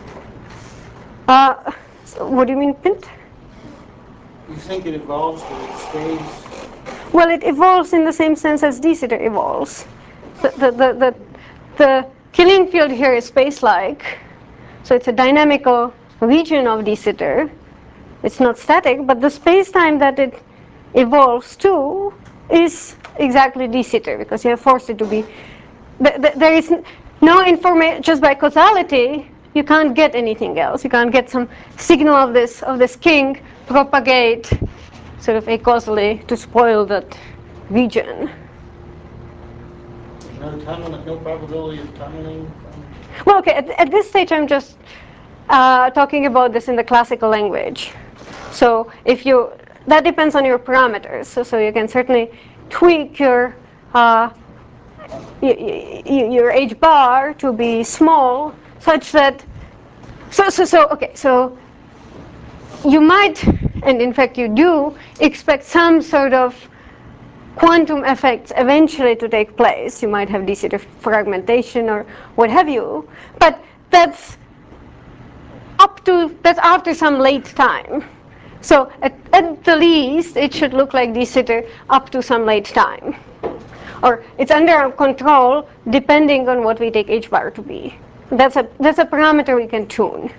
Uh, so what do you mean pinned? You think it evolves, but it stays. Well, it evolves in the same sense as de Sitter evolves. The, the, the, the, the killing field here is space-like, so it's a dynamical region of de Sitter. It's not static, but the space-time that it evolves to is exactly de Sitter, because you have forced it to be. There is no information, just by causality, you can't get anything else. You can't get some signal of this of this king propagate sort of acausally to spoil that region. There's no tunnel, no probability of tunneling. Well, okay, at, at this stage I'm just uh, talking about this in the classical language. So if you, that depends on your parameters. So, so you can certainly tweak your uh, y y your h bar to be small such that, so, so, so, okay, so you might, and in fact you do, expect some sort of quantum effects eventually to take place. You might have de Sitter fragmentation or what have you, but that's up to, that's after some late time. So at, at the least, it should look like de Sitter up to some late time. Or it's under our control depending on what we take h bar to be. That's a, that's a parameter we can tune.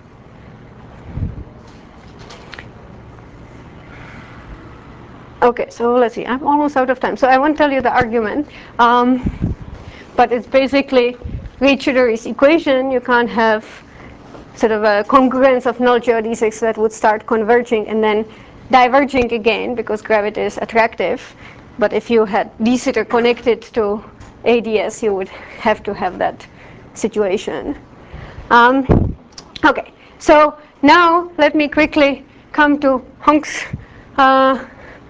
Okay, so let's see, I'm almost out of time. So I won't tell you the argument, um, but it's basically Reed-Schuder's equation. You can't have sort of a congruence of null geodesics that would start converging and then diverging again because gravity is attractive. But if you had de Sitter connected to A D S, you would have to have that situation. Um, okay, so now let me quickly come to Honk's uh,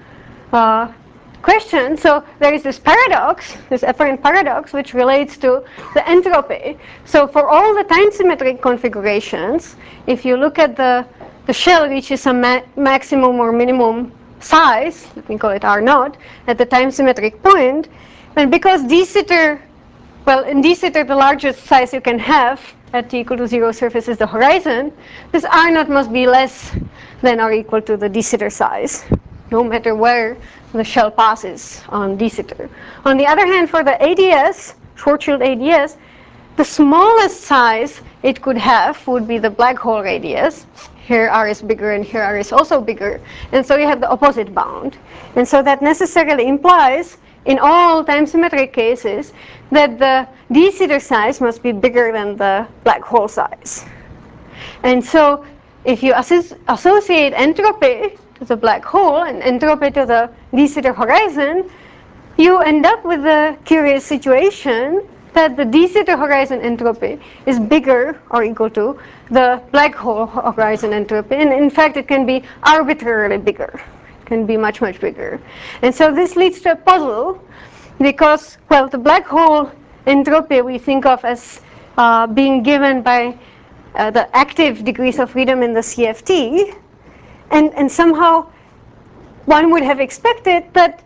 uh, question. So there is this paradox, this apparent paradox, which relates to the entropy. So for all the time symmetric configurations, if you look at the, the shell reaches some ma maximum or minimum size, let me call it R naught, at the time symmetric point, and because de Sitter, well, in de Sitter the largest size you can have at t equal to zero surface is the horizon, this R naught must be less than or equal to the de Sitter size, no matter where the shell passes on de Sitter. On the other hand, for the A D S, Schwarzschild A D S, the smallest size it could have would be the black hole radius. Here R is bigger and here R is also bigger. And so you have the opposite bound. And so that necessarily implies, in all time symmetric cases, that the de Sitter size must be bigger than the black hole size. And so if you associate entropy to the black hole and entropy to the de Sitter horizon, you end up with the curious situation that the de Sitter horizon entropy is bigger or equal to the black hole horizon entropy. And in fact, it can be arbitrarily bigger. It can be much, much bigger. And so this leads to a puzzle because, well, the black hole entropy we think of as uh, being given by uh, the active degrees of freedom in the C F T. And, and somehow one would have expected that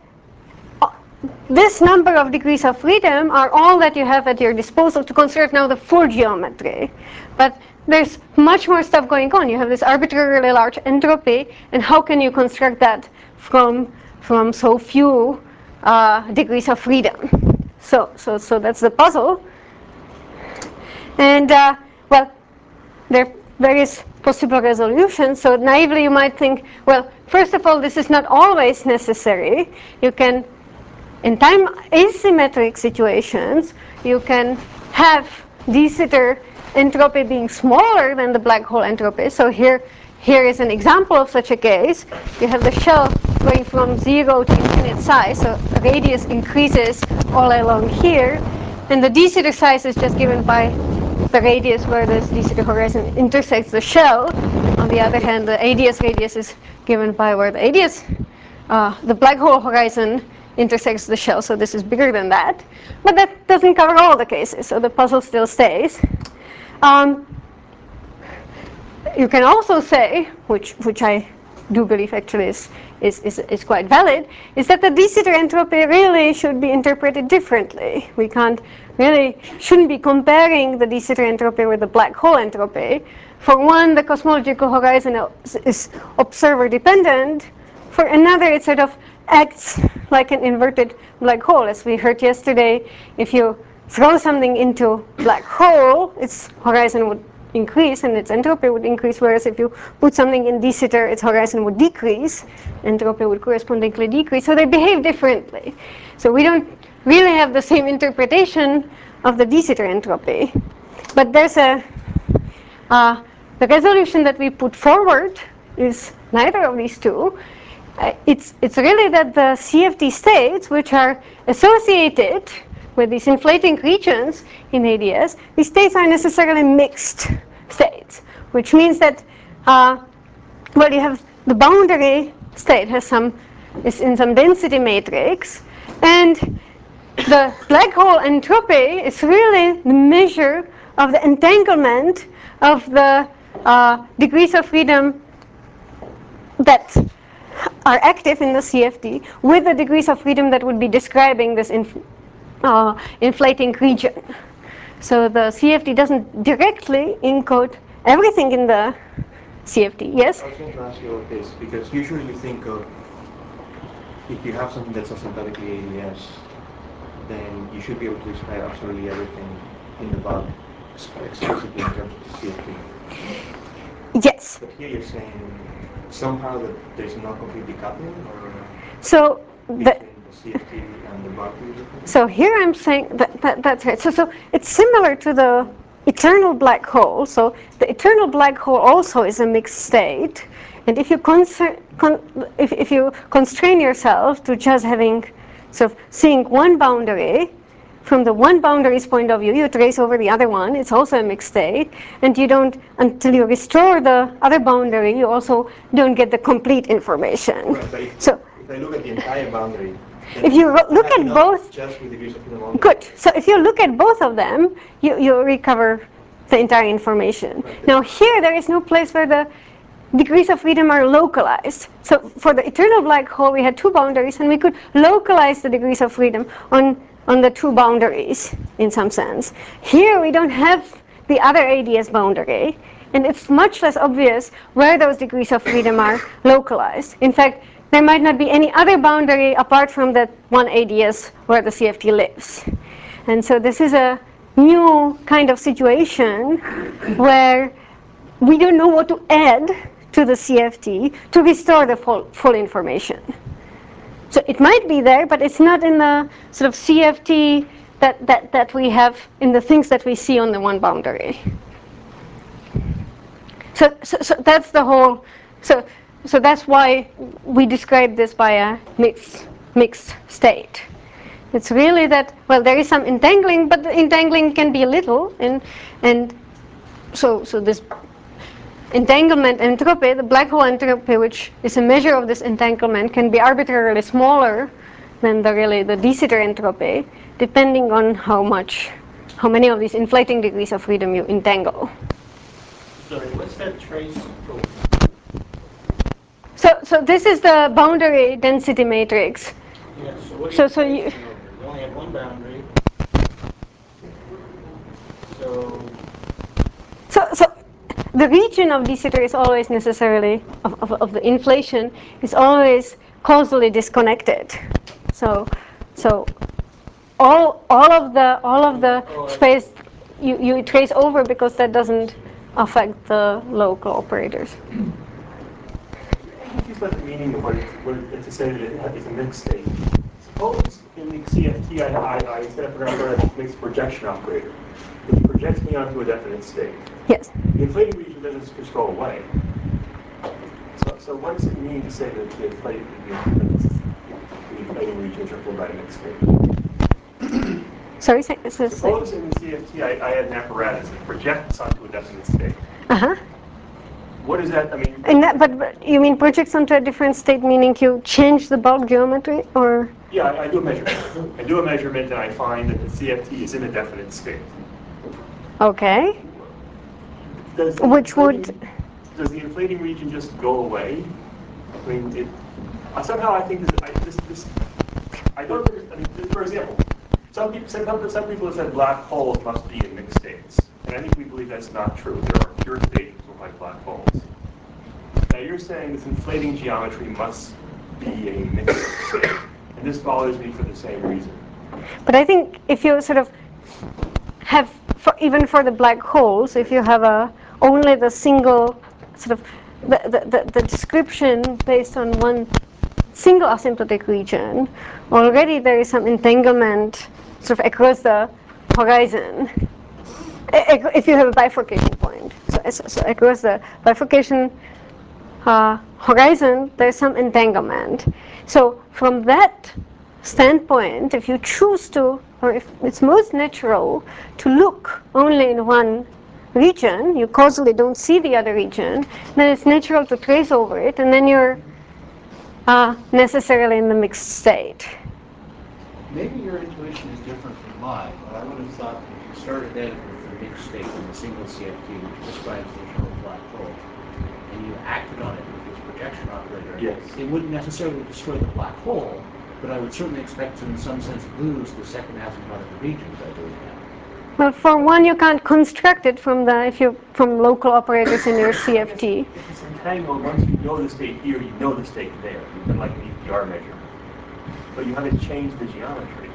this number of degrees of freedom are all that you have at your disposal to construct now the full geometry. But there's much more stuff going on. You have this arbitrarily large entropy, and how can you construct that from, from so few uh, degrees of freedom? So, so, so that's the puzzle. And uh, well, there are various possible resolutions. So naively you might think, well, first of all, this is not always necessary. You can, in time asymmetric situations, you can have de Sitter entropy being smaller than the black hole entropy. So here, here is an example of such a case. You have the shell going from zero to infinite size, so radius increases all along here, and the de Sitter size is just given by the radius where this de Sitter horizon intersects the shell. On the other hand, the A D S radius is given by where the A D S, uh, the black hole horizon intersects the shell, so this is bigger than that. But that doesn't cover all the cases, so the puzzle still stays. Um, you can also say, which, which I do believe actually is, is, is, is quite valid, is that the de Sitter entropy really should be interpreted differently. We can't really, shouldn't be comparing the de Sitter entropy with the black hole entropy. For one, the cosmological horizon is observer dependent. For another, it sort of acts like an inverted black hole. As we heard yesterday, if you throw something into black hole, its horizon would increase and its entropy would increase, whereas if you put something in de Sitter, its horizon would decrease, entropy would correspondingly decrease. So they behave differently. So we don't really have the same interpretation of the de Sitter entropy. But there's a, uh, the resolution that we put forward is neither of these two. Uh, it's, it's really that the C F T states, which are associated with these inflating regions in A D S, these states are necessarily mixed states, which means that, uh, well, you have the boundary state has some, is in some density matrix, and the black hole entropy is really the measure of the entanglement of the uh, degrees of freedom that are active in the C F T with the degrees of freedom that would be describing this inf uh, inflating region. So the C F T doesn't directly encode everything in the C F T. Yes? I was going to ask you about this, because usually you think of, if you have something that's asymptotically A D S, then you should be able to describe absolutely everything in the bug explicitly in terms of the C F T. Yes. But here you're saying somehow that there's no complete decoupling, or so between the, the C F T and the bug region? So here I'm saying that, that that's right. So so it's similar to the eternal black hole. So the eternal black hole also is a mixed state, and if you concern, con, if if you constrain yourself to just having sort of seeing one boundary, from the one boundary's point of view, you trace over the other one. It's also a mixed state, and you don't, until you restore the other boundary, you also don't get the complete information. Right, but if, so if I look at the entire boundary, if you look at both, just with degrees of freedom only. good. So if you look at both of them, you you recover the entire information. Right. Now here there is no place where the degrees of freedom are localized. So for the eternal black hole, we had two boundaries, and we could localize the degrees of freedom on on the two boundaries in some sense. Here we don't have the other A D S boundary, and it's much less obvious where those degrees of freedom are localized. In fact, there might not be any other boundary apart from that one A D S where the C F T lives. And so this is a new kind of situation where we don't know what to add to the C F T to restore the full, full information. So it might be there, but it's not in the sort of C F T that, that, that we have in the things that we see on the one boundary. So, so, so that's the whole, so, so that's why we describe this by a mixed, mixed state. It's really that, well, there is some entangling, but the entangling can be little, and, and so, so this entanglement entropy, the black hole entropy, which is a measure of this entanglement, can be arbitrarily smaller than the really the de Sitter entropy, depending on how much, how many of these inflating degrees of freedom you entangle. Sorry, what's that trace for? So, so this is the boundary density matrix. Yeah, so what do So, you so you, tracing over? You only have one boundary. So, so, so the region of de Sitter is always necessarily, of, of, of the inflation, is always causally disconnected. So, so all, all of the, all of the Oh, I space you, you trace over, because that doesn't affect the local operators. I'm confused about the meaning of what it, what it, to say that it is a mixed state. Suppose in the C F T I, I, I set up a mixed projection operator. It projects me onto a definite state. Yes. The inflating region doesn't just go away. So, so what does it mean to say that the inflating, the, the inflating regions are filled by a mixed state? Sorry, say, so, Suppose in the C F T I, I had an apparatus that projects onto a definite state. Uh-huh. What is that? I mean, And that, but, but you mean projects onto a different state, meaning you change the bulk geometry, or? yeah, I, I do a measurement. I do a measurement, and I find that the C F T is in a definite state. Okay. Does the Which would? Does the inflating region just go away? I mean, it, somehow I think that I, this, this, I don't. I mean, for example, some people, some, some people have said black holes must be in mixed states, and I think we believe that's not true. There are pure states like black holes. Now you're saying this inflating geometry must be a mixed state, and this bothers me for the same reason. But I think if you sort of have, for, even for the black holes, if you have a only the single sort of the, the, the, the description based on one single asymptotic region, already there is some entanglement sort of across the horizon. If you have a bifurcation point, so, so across the bifurcation uh, horizon, there's some entanglement. So from that standpoint, if you choose to, or if it's most natural to look only in one region, you causally don't see the other region, then it's natural to trace over it, and then you're uh, necessarily in the mixed state. Maybe your intuition is different from mine, but I would have thought that if you started out with the mixed state in a single C F T, which describes the eternal black hole, and you acted on it with this projection operator, yes, it wouldn't necessarily destroy the black hole, but I would certainly expect to, in some sense, lose the second asymptotic region by doing that. Well, for one, you can't construct it from the if you from local operators in your C F T. If it's entangled, once you know the state here, you know the state there. You've been like an E P R measurement. But you haven't changed the geometry.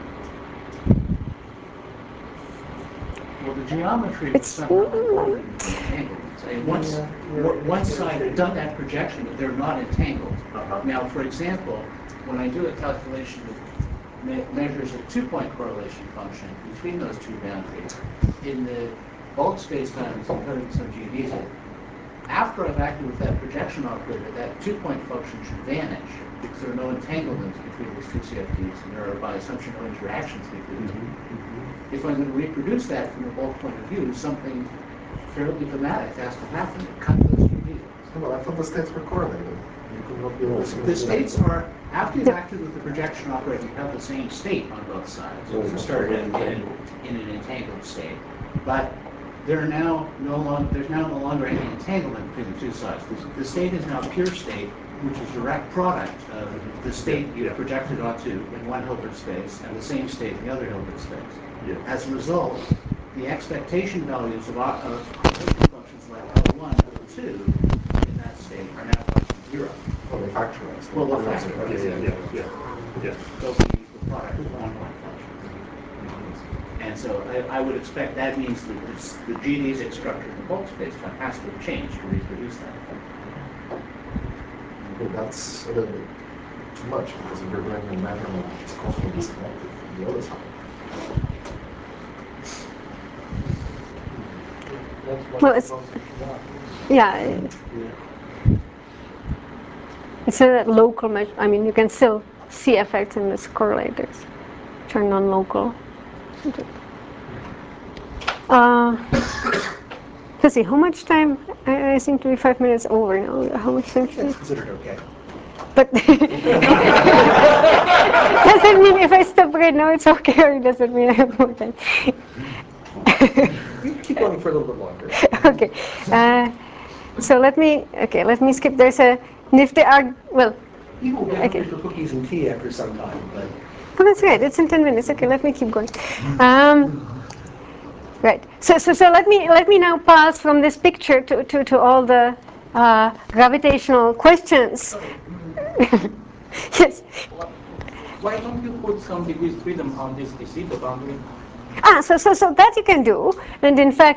Well, the geometry was somehow incorporated into entanglements. And once, yeah, once I've done that projection, they're not entangled. Uh-huh. Now, for example, when I do a calculation that me measures a two-point correlation function between those two boundaries, in the bulk space-time that's encoded in some geodesic, after I've acted with that projection operator, that two-point function should vanish because there are no entanglements between these two C F Ts, and there are, by assumption, no interactions between them. Mm-hmm. If I'm going to reproduce that from a bulk point of view, something fairly dramatic has to happen to cut those geodesics. Well, I thought the states were correlated. The, the states are, after you've acted with the projection operator, you have the same state on both sides. So you start in, in, in an entangled state. But there are now no longer, there's now no longer any entanglement between the two sides. The, the state is now pure state, which is a direct product of the state you yeah. projected onto in one Hilbert space and the same state in the other Hilbert space. Yeah. As a result, the expectation values of, of correlation functions like L one, L two in that state are now function zero. Well, they factorize. Well, they're factorized. Yeah, yeah, yeah, yeah. yeah. They'll be the product of one-point functions. And so I, I would expect that means that this, the geodesic structure in the bulk space-time has to have changed to reproduce that. But that's a little bit too much, because if you're doing a measurement, it's constantly disconnected from the other side. Well, it's yeah. It's a local measure. I mean, you can still see effects in these correlators, which are non-local. Uh, let's see, how much time? I, I seem to be five minutes over now. How much time? It's considered okay. But does it mean if I stop right now it's okay, or does it mean I have more time? You keep going for a little bit longer. Okay. Uh, so let me. Okay, let me skip. There's a nifty arg. Well. You will get Okay. for cookies and tea after some time, but. Oh, that's great. It's in ten minutes. Okay, let me keep going. Um, right. So, so, so let me let me now pass from this picture to to, to all the uh, gravitational questions. Yes. Why don't you put some degrees freedom on this deceiver boundary? Ah, so so so that you can do, and in fact,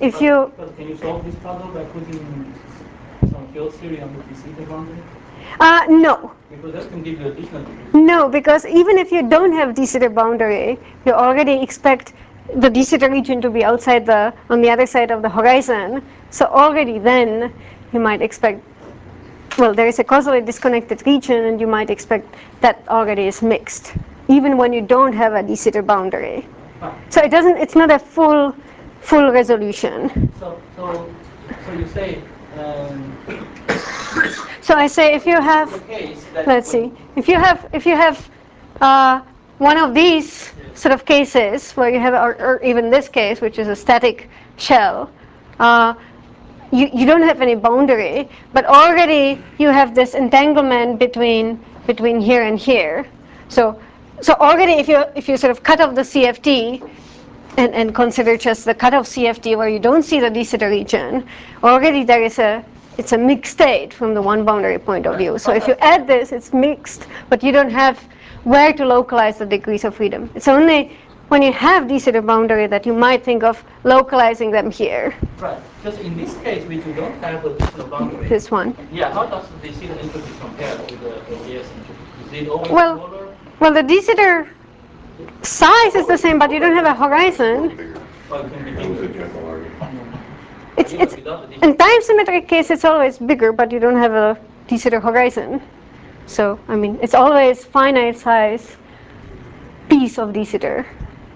if but, you... But can you solve this puzzle by putting some field theory on the de Sitter boundary? Uh, no. Because that can give you additional degrees. No, because even if you don't have de Sitter boundary, you already expect the de Sitter region to be outside the, on the other side of the horizon. So already then, you might expect, well, there is a causally disconnected region, and you might expect that already is mixed, even when you don't have a de Sitter boundary. Ah. So it doesn't, it's not a full, full resolution. So, so, so you say, um, So I say if you have, the case that let's see, if you have, if you have uh, one of these sort of cases where you have, or, or even this case, which is a static shell, uh, you, you don't have any boundary, but already you have this entanglement between between here and here. So so already if you if you sort of cut off the C F T and, and consider just the cutoff C F T where you don't see the de Sitter region, already there is a, it's a mixed state from the one boundary point of view. So if you add this, it's mixed, but you don't have where to localize the degrees of freedom. It's only when you have de Sitter boundary that you might think of localizing them here. right, just in this case, which you don't have additional boundary. This one. Yeah, how does the de Sitter entropy compare to the A S entropy? Is it always Well, smaller? well, the de Sitter size is the same, but you don't have a horizon. Or it can be That was a bigger? general argument. It's, Even it's, without the de Sitter. in time symmetric case, it's always bigger, but you don't have a de Sitter horizon. So, I mean, it's always finite size piece of de Sitter.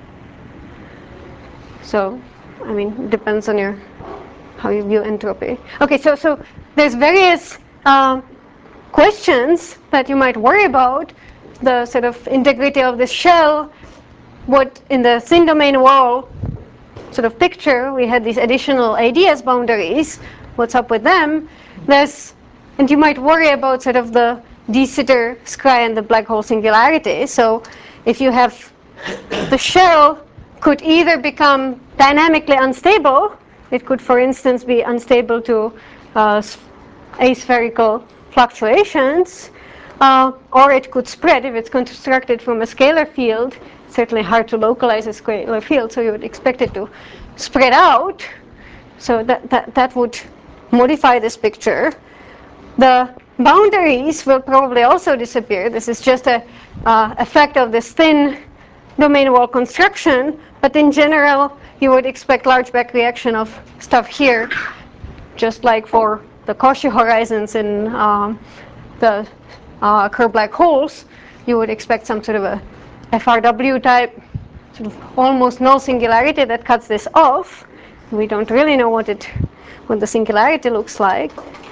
So, I mean, it depends on your, how you view entropy. Okay, so, so there's various um, questions that you might worry about. The sort of integrity of this shell, what in the thin domain wall sort of picture, we had these additional A D S boundaries. What's up with them? There's, and you might worry about sort of the de Sitter scry and the black hole singularity. So if you have the shell could either become dynamically unstable, it could, for instance, be unstable to uh, aspherical fluctuations, uh, or it could spread if it's constructed from a scalar field. It's certainly hard to localize a scalar field, so you would expect it to spread out. So that, that, that would modify this picture. The boundaries will probably also disappear. This is just a uh, effect of this thin domain wall construction, but in general, you would expect large back reaction of stuff here, just like for the Cauchy horizons in um, the uh, Kerr black holes. You would expect some sort of a F R W type, sort of almost null singularity that cuts this off. We don't really know what it, what the singularity looks like.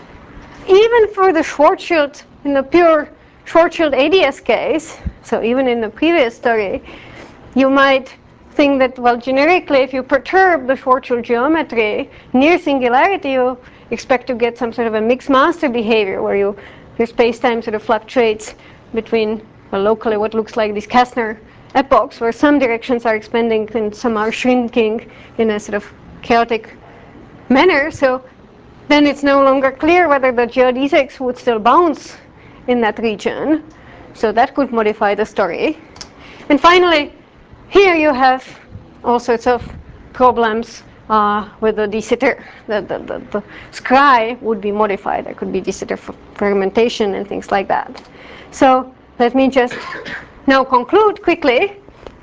Even for the Schwarzschild, in the pure Schwarzschild A D S case, so even in the previous story, you might think that, well, generically, if you perturb the Schwarzschild geometry near singularity, you expect to get some sort of a mixed master behavior where you, your space-time sort of fluctuates between, well, locally what looks like these Kastner epochs, where some directions are expanding and some are shrinking in a sort of chaotic manner. So then it's no longer clear whether the geodesics would still bounce in that region. So that could modify the story. And finally, here you have all sorts of problems uh, with the de Sitter. The, the, the, the scry would be modified. There could be de Sitter fragmentation and things like that. So let me just now conclude quickly.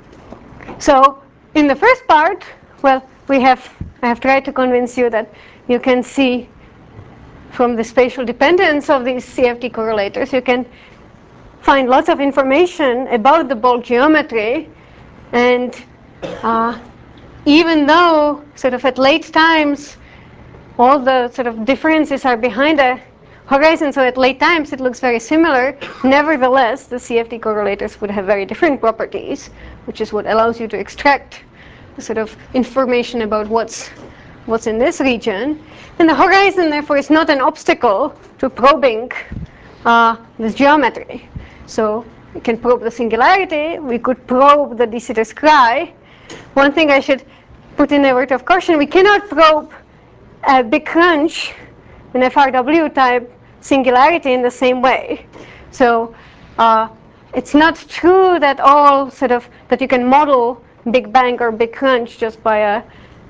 So in the first part, well, we have, I have tried to convince you that you can see from the spatial dependence of these C F T correlators, you can find lots of information about the bulk geometry. And uh, even though sort of at late times, all the sort of differences are behind a horizon, so at late times it looks very similar, nevertheless, the C F T correlators would have very different properties, which is what allows you to extract the sort of information about what's what's in this region. And the horizon, therefore, is not an obstacle to probing uh, this geometry. So we can probe the singularity, we could probe the de Sitter scry. One thing I should put in a word of caution, we cannot probe a big crunch, an F R W type singularity in the same way. So uh, it's not true that all sort of, that you can model Big Bang or Big Crunch just by a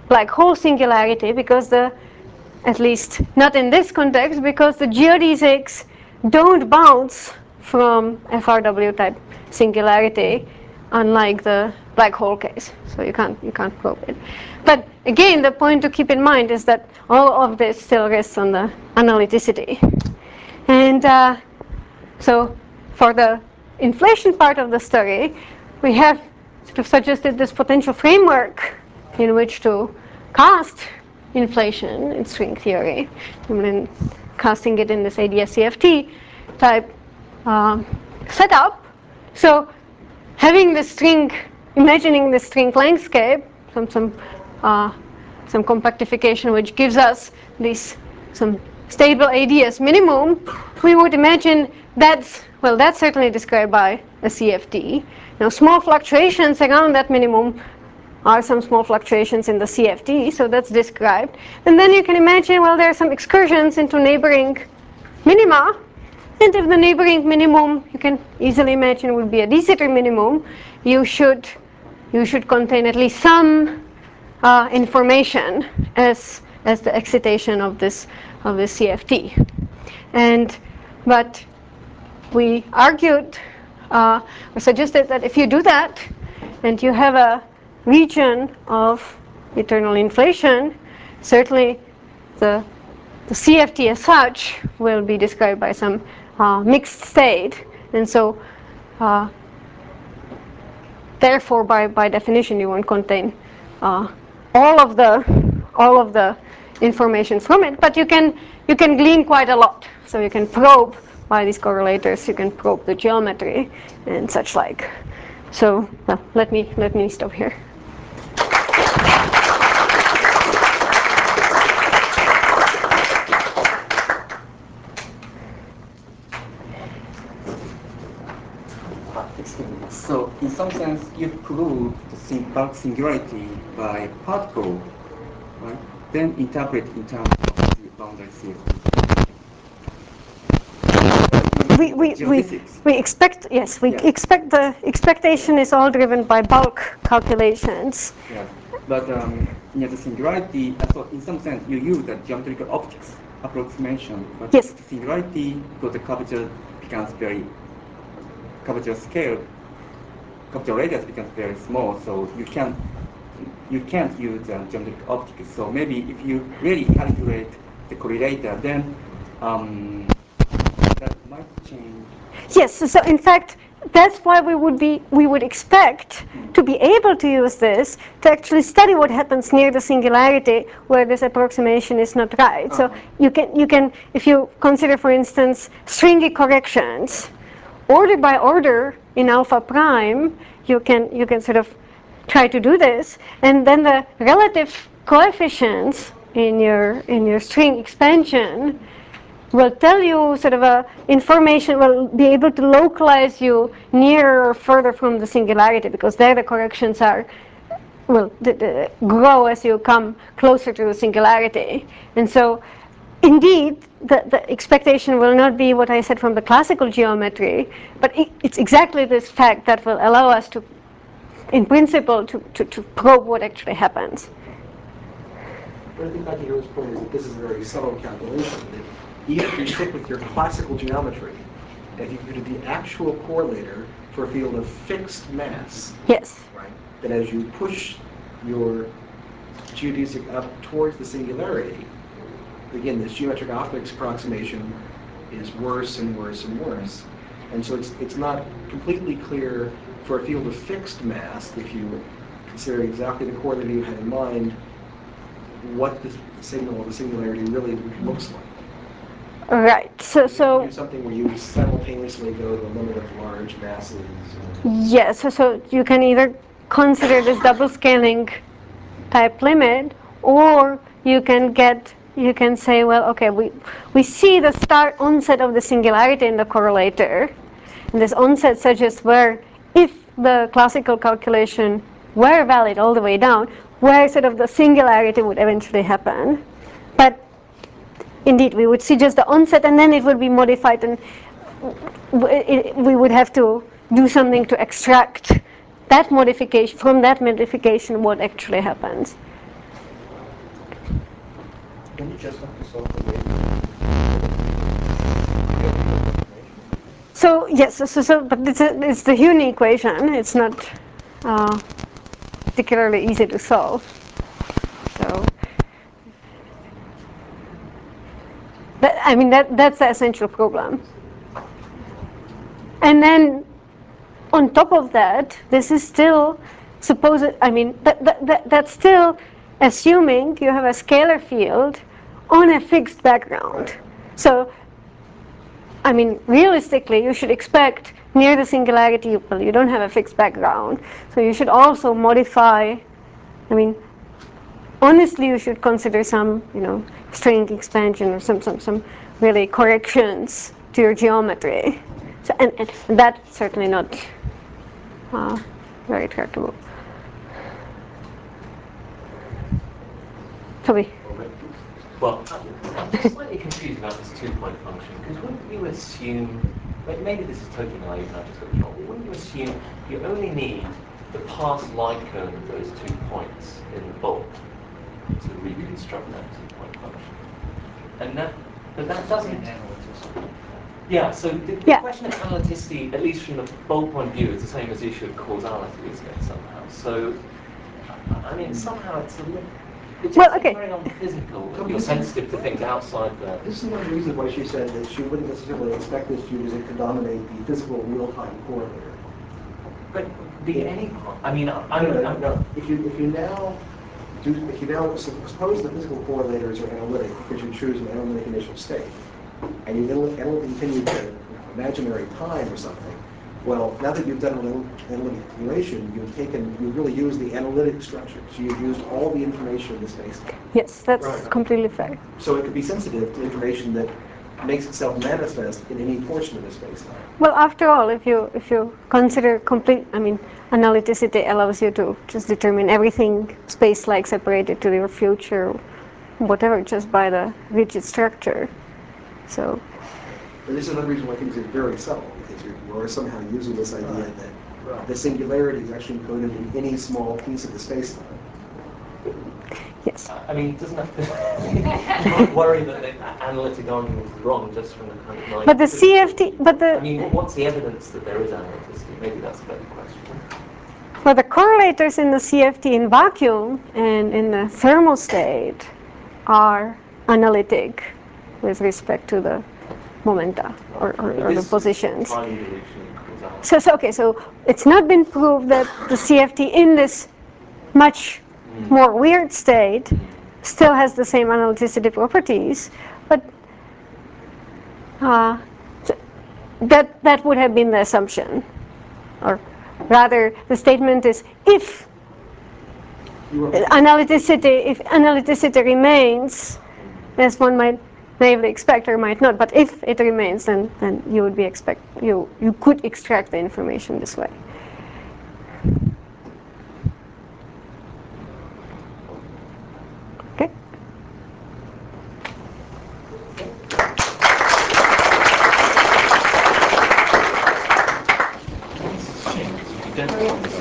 black hole singularity, because the, at least not in this context, because the geodesics don't bounce from F R W type singularity, unlike the black hole case. So you can't you can't probe it. But again, the point to keep in mind is that all of this still rests on the analyticity. And uh, so for the inflation part of the story, we have sort of suggested this potential framework in which to cast inflation in string theory, and then casting it in this A D S C F T type uh, setup. So having the string, imagining the string landscape, some some uh, some compactification which gives us this some stable A D S minimum, we would imagine that's, well, that's certainly described by a C F T. Now small fluctuations around that minimum are some small fluctuations in the C F T, so that's described. And then you can imagine, well, there are some excursions into neighboring minima, and if the neighboring minimum, you can easily imagine, would be a de Sitter minimum, you should you should contain at least some uh, information as as the excitation of this of this C F T. And but we argued uh, or suggested that if you do that, and you have a region of eternal inflation, certainly the the C F T as such will be described by some uh, mixed state, and so uh, therefore by by definition you won't contain uh, all of the all of the information from it, but you can you can glean quite a lot. So you can probe by these correlators, you can probe the geometry and such like. So well, let me let me stop here. So, in some sense, you prove the sing bulk singularity by particle, right? Then interpret in terms of the boundary C F T. We, we, we, we expect, yes, we yeah. expect the expectation is all driven by bulk calculations. Yeah, but um, near the singularity, so in some sense, you use the geometrical optics approximation. But yes. The singularity, because the curvature becomes very, curvature scale, curvature radius becomes very small, so you can't, you can't use uh, geometric optics. So maybe if you really calculate the correlator, then um, that might change. Yes, so in fact, that's why we would be we would expect to be able to use this to actually study what happens near the singularity where this approximation is not right. Uh-huh. So you can you can if you consider, for instance, stringy corrections, order by order in alpha prime, you can you can sort of try to do this, and then the relative coefficients in your in your string expansion will tell you sort of a information, will be able to localize you nearer or further from the singularity, because there the corrections are, will the, the, grow as you come closer to the singularity. And so indeed the, the expectation will not be what I said from the classical geometry, but it, it's exactly this fact that will allow us to, in principle, to, to, to probe what actually happens. But I think Nakahira's point is that this is a very subtle calculation, that even if you stick with your classical geometry, if you go to the actual correlator for a field of fixed mass, yes, right, that as you push your geodesic up towards the singularity, again, this geometric optics approximation is worse and worse and worse. And so it's, it's not completely clear for a field of fixed mass, if you consider exactly the correlator you had in mind, what the signal of the singularity really looks like. Right. So, so do something where you simultaneously go to the limit of large masses. Yes. So, so you can either consider this double scaling type limit, or you can get you can say, well, okay, we we see the start onset of the singularity in the correlator, and this onset suggests where, if the classical calculation were valid all the way down, where sort of the singularity would eventually happen. But indeed, we would see just the onset, and then it would be modified, and we would have to do something to extract that modification, from that modification, what actually happens. Don't you just have to solve the way? So yes, so, so but it's, a, it's the Huni equation. It's not uh, particularly easy to solve. So that, I mean that that's the essential problem. And then on top of that, this is still supposed. I mean that, that, that that's still assuming you have a scalar field on a fixed background. So I mean, realistically, you should expect near the singularity, well, you don't have a fixed background, so you should also modify, I mean, honestly, you should consider some, you know, string expansion or some, some, some really corrections to your geometry. So, and, and that's certainly not uh, very tractable. Toby. Well, I'm slightly confused about this two-point function, because wouldn't you assume, maybe this is totally naive and I just got this wrong, but wouldn't you assume you only need the past light cone of those two points in the bulk to reconstruct that two-point function? And that, but that doesn't... Yeah, so the, the yeah. question of analyticity, at least from the bulk point of view, is the same as the issue of causality, isn't it, somehow? So, I mean, somehow it's a little... It just well, okay. very unphysical. You're sensitive to things outside there. This is one of the reasons why she said that she wouldn't necessarily expect this music to dominate the physical real-time correlator. But the yeah. any part. I mean, I'm, no, no, I'm, no. If you if you now do if you now suppose the physical correlators are analytic because you choose an analytic initial state, and you then continue to you know, imaginary time or something. Well, now that you've done an analytic accumulation, you've taken, you've really used the analytic structure. So you've used all the information in the space. Yes, that's right. completely fair. So it could be sensitive to information that makes itself manifest in any portion of the space time. Well, after all, if you if you consider complete, I mean, analyticity allows you to just determine everything space-like separated to your future, whatever, just by the rigid structure. So. But this is another reason why things are very subtle, because you're, you're somehow using this idea right. that right. the singularity is actually encoded in any small piece of the space-time. Yes. I mean, doesn't that... you might worry that the analytic argument is wrong just from the kind of... Like, but the C F T... But the... I mean, what's the evidence that there is analyticity? Maybe that's a better question. Well, the correlators in the C F T in vacuum and in the thermal state are analytic with respect to the momenta or, or, or the positions. So, so, okay, so it's not been proved that the C F T in this much mm. more weird state still has the same analyticity properties, but uh, that, that would have been the assumption. Or rather, the statement is if analyticity, if analyticity remains, as one might naively expect or might not, but if it remains, then then you would be expect you you could extract the information this way. Okay. Shame, 'cause you don't